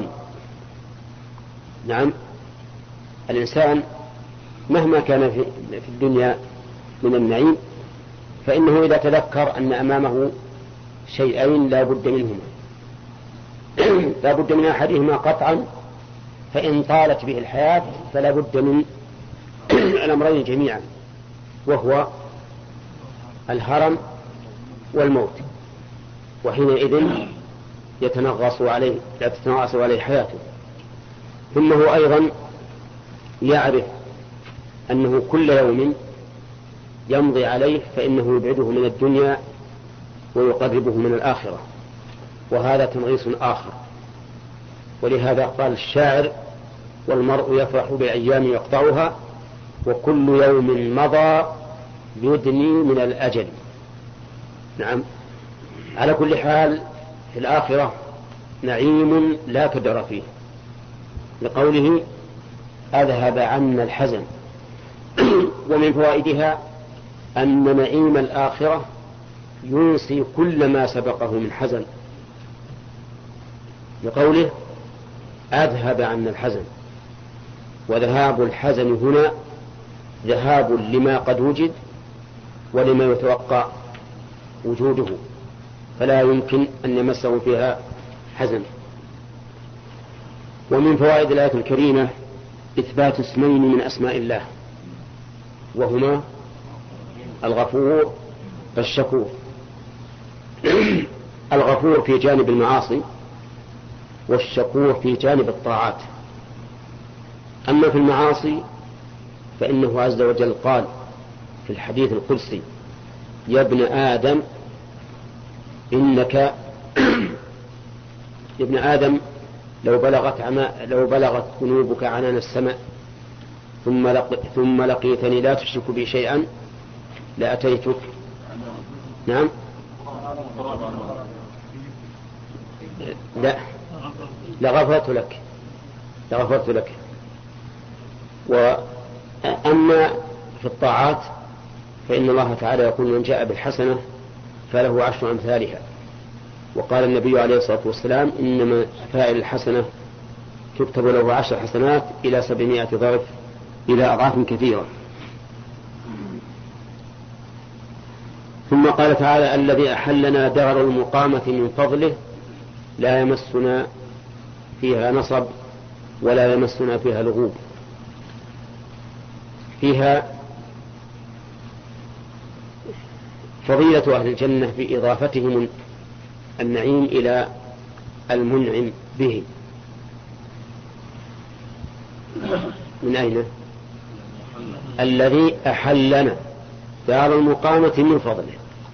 نعم، الإنسان مهما كان في الدنيا من النعيم فإنه إذا تذكر أن أمامه شيئين لا بد منهما لا بد من أحدهما قطعا، فإن طالت به الحياة فلا بد من الأمرين جميعا، وهو الهرم والموت، وحينئذ يتنغص عليه لا تتنغص عليه حياته. ثم هو أيضا يعرف أنه كل يوم يمضي عليه فإنه يبعده من الدنيا ويقربه من الآخرة، وهذا تنغيص آخر. ولهذا قال الشاعر والمرء يفرح بأيام يقطعها وكل يوم مضى يدني من الأجل. نعم، على كل حال في الآخرة نعيم لا كدر فيه، لقوله أذهب عنا الحزن. ومن فوائدها أن نعيم الآخرة ينسي كل ما سبقه من حزن، لقوله أذهب عنا الحزن. وذهاب الحزن هنا ذهاب لما قد وجد ولما يتوقع وجوده، فلا يمكن أن يمسه فيها حزن. ومن فوائد الآية الكريمة إثبات اسمين من أسماء الله، وهما الغفور والشكور. الغفور في جانب المعاصي والشكور في جانب الطاعات. أما في المعاصي فإنه عز وجل قال في الحديث القدسي يا ابن آدم إنك يا ابن آدم لو بلغت عما لو بلغت ذنوبك عنان السماء ثم لق... ثم لقيتني لا تشرك بي شيئا لأتيتك. نعم، لا لغفرت لك لغفرت لك. وأما في الطاعات فإن الله تعالى يقول من جاء بالحسنة فله عشر أمثالها، وقال النبي عليه الصلاة والسلام إنما فاعل الحسنة تكتب له عشر حسنات إلى سبعمائة ضعف إلى أضعاف كثيرة. ثم قال تعالى الذي أحلنا دار المقامة من فضله لا يمسنا فيها نصب ولا يمسنا فيها لغوب. فيها فضيلة أهل الجنة بإضافتهم النعيم إلى المنعم به. من أين؟ الذي أحلنا دار المقامة من فضله،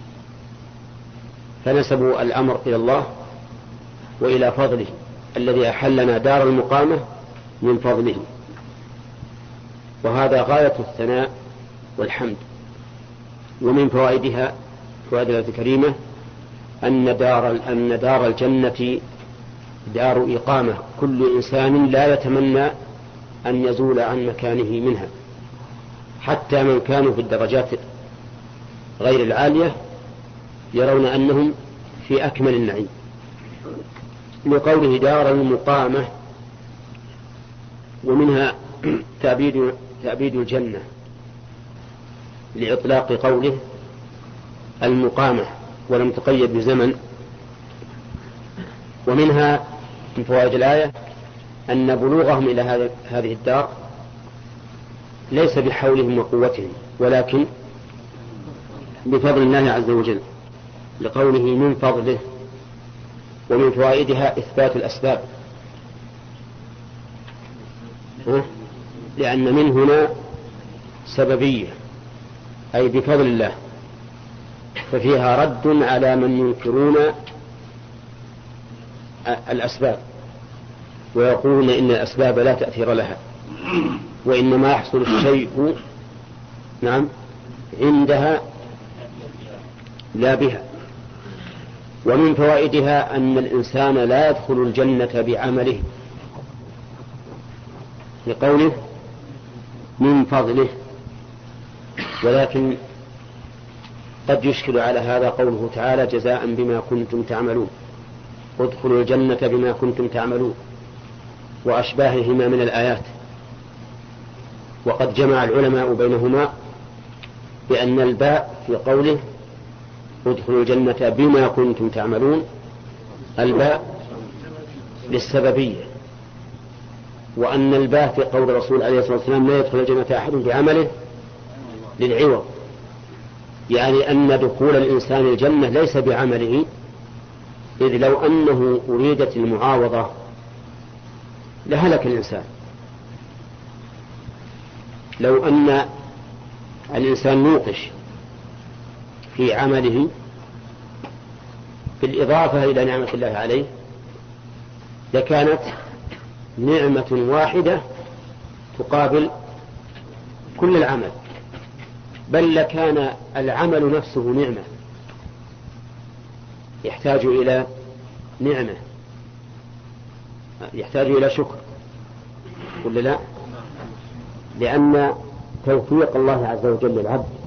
فنسبوا الأمر إلى الله وإلى فضله، الذي أحلنا دار المقامة من فضله، وهذا غاية الثناء والحمد. ومن فوائدها فوائد الآية الكريمة أن دار أن دار الجنة دار إقامة، كل إنسان لا يتمنى أن يزول عن مكانه منها، حتى من كانوا في الدرجات غير العالية يرون أنهم في أكمل النعيم، لقوله دار المقامة. ومنها تأبيد تأبيد الجنة لإطلاق قوله المقامة ولم تقيد بزمن. ومنها من فوائد الآية أن بلوغهم إلى هذه الدار ليس بحولهم وقوتهم، ولكن بفضل الله عز وجل، لقوله من فضله. ومن فوائدها إثبات الأسباب، لأن من هنا سببية، أي بفضل الله، ففيها رد على من ينكرون الأسباب ويقولون إن الأسباب لا تأثير لها، وإنما يحصل الشيء نعم عندها لا بها. ومن فوائدها أن الإنسان لا يدخل الجنة بعمله، لقوله من فضله، ولكن قد يشكل على هذا قوله تعالى جزاء بما كنتم تعملون، ادخلوا الجنة بما كنتم تعملون، وأشباههما من الآيات. وقد جمع العلماء بينهما بأن الباء في قوله ادخلوا الجنة بما كنتم تعملون الباء للسببية، وأن الباء في قول الرسول عليه الصلاة والسلام لا يدخل الجنة أحد بعمله للعوض، يعني أن دخول الإنسان الجنة ليس بعمله، إذ لو أنه أريدت المعاوضة لهلك الإنسان. لو أن الإنسان نوقش في عمله بالإضافة إلى نعمة الله عليه لكانت نعمة واحدة تقابل كل العمل، بل لكان العمل نفسه نعمة يحتاج إلى نعمة، يحتاج إلى شكر، ولا لا؟ لأن توفيق الله عز وجل للعبد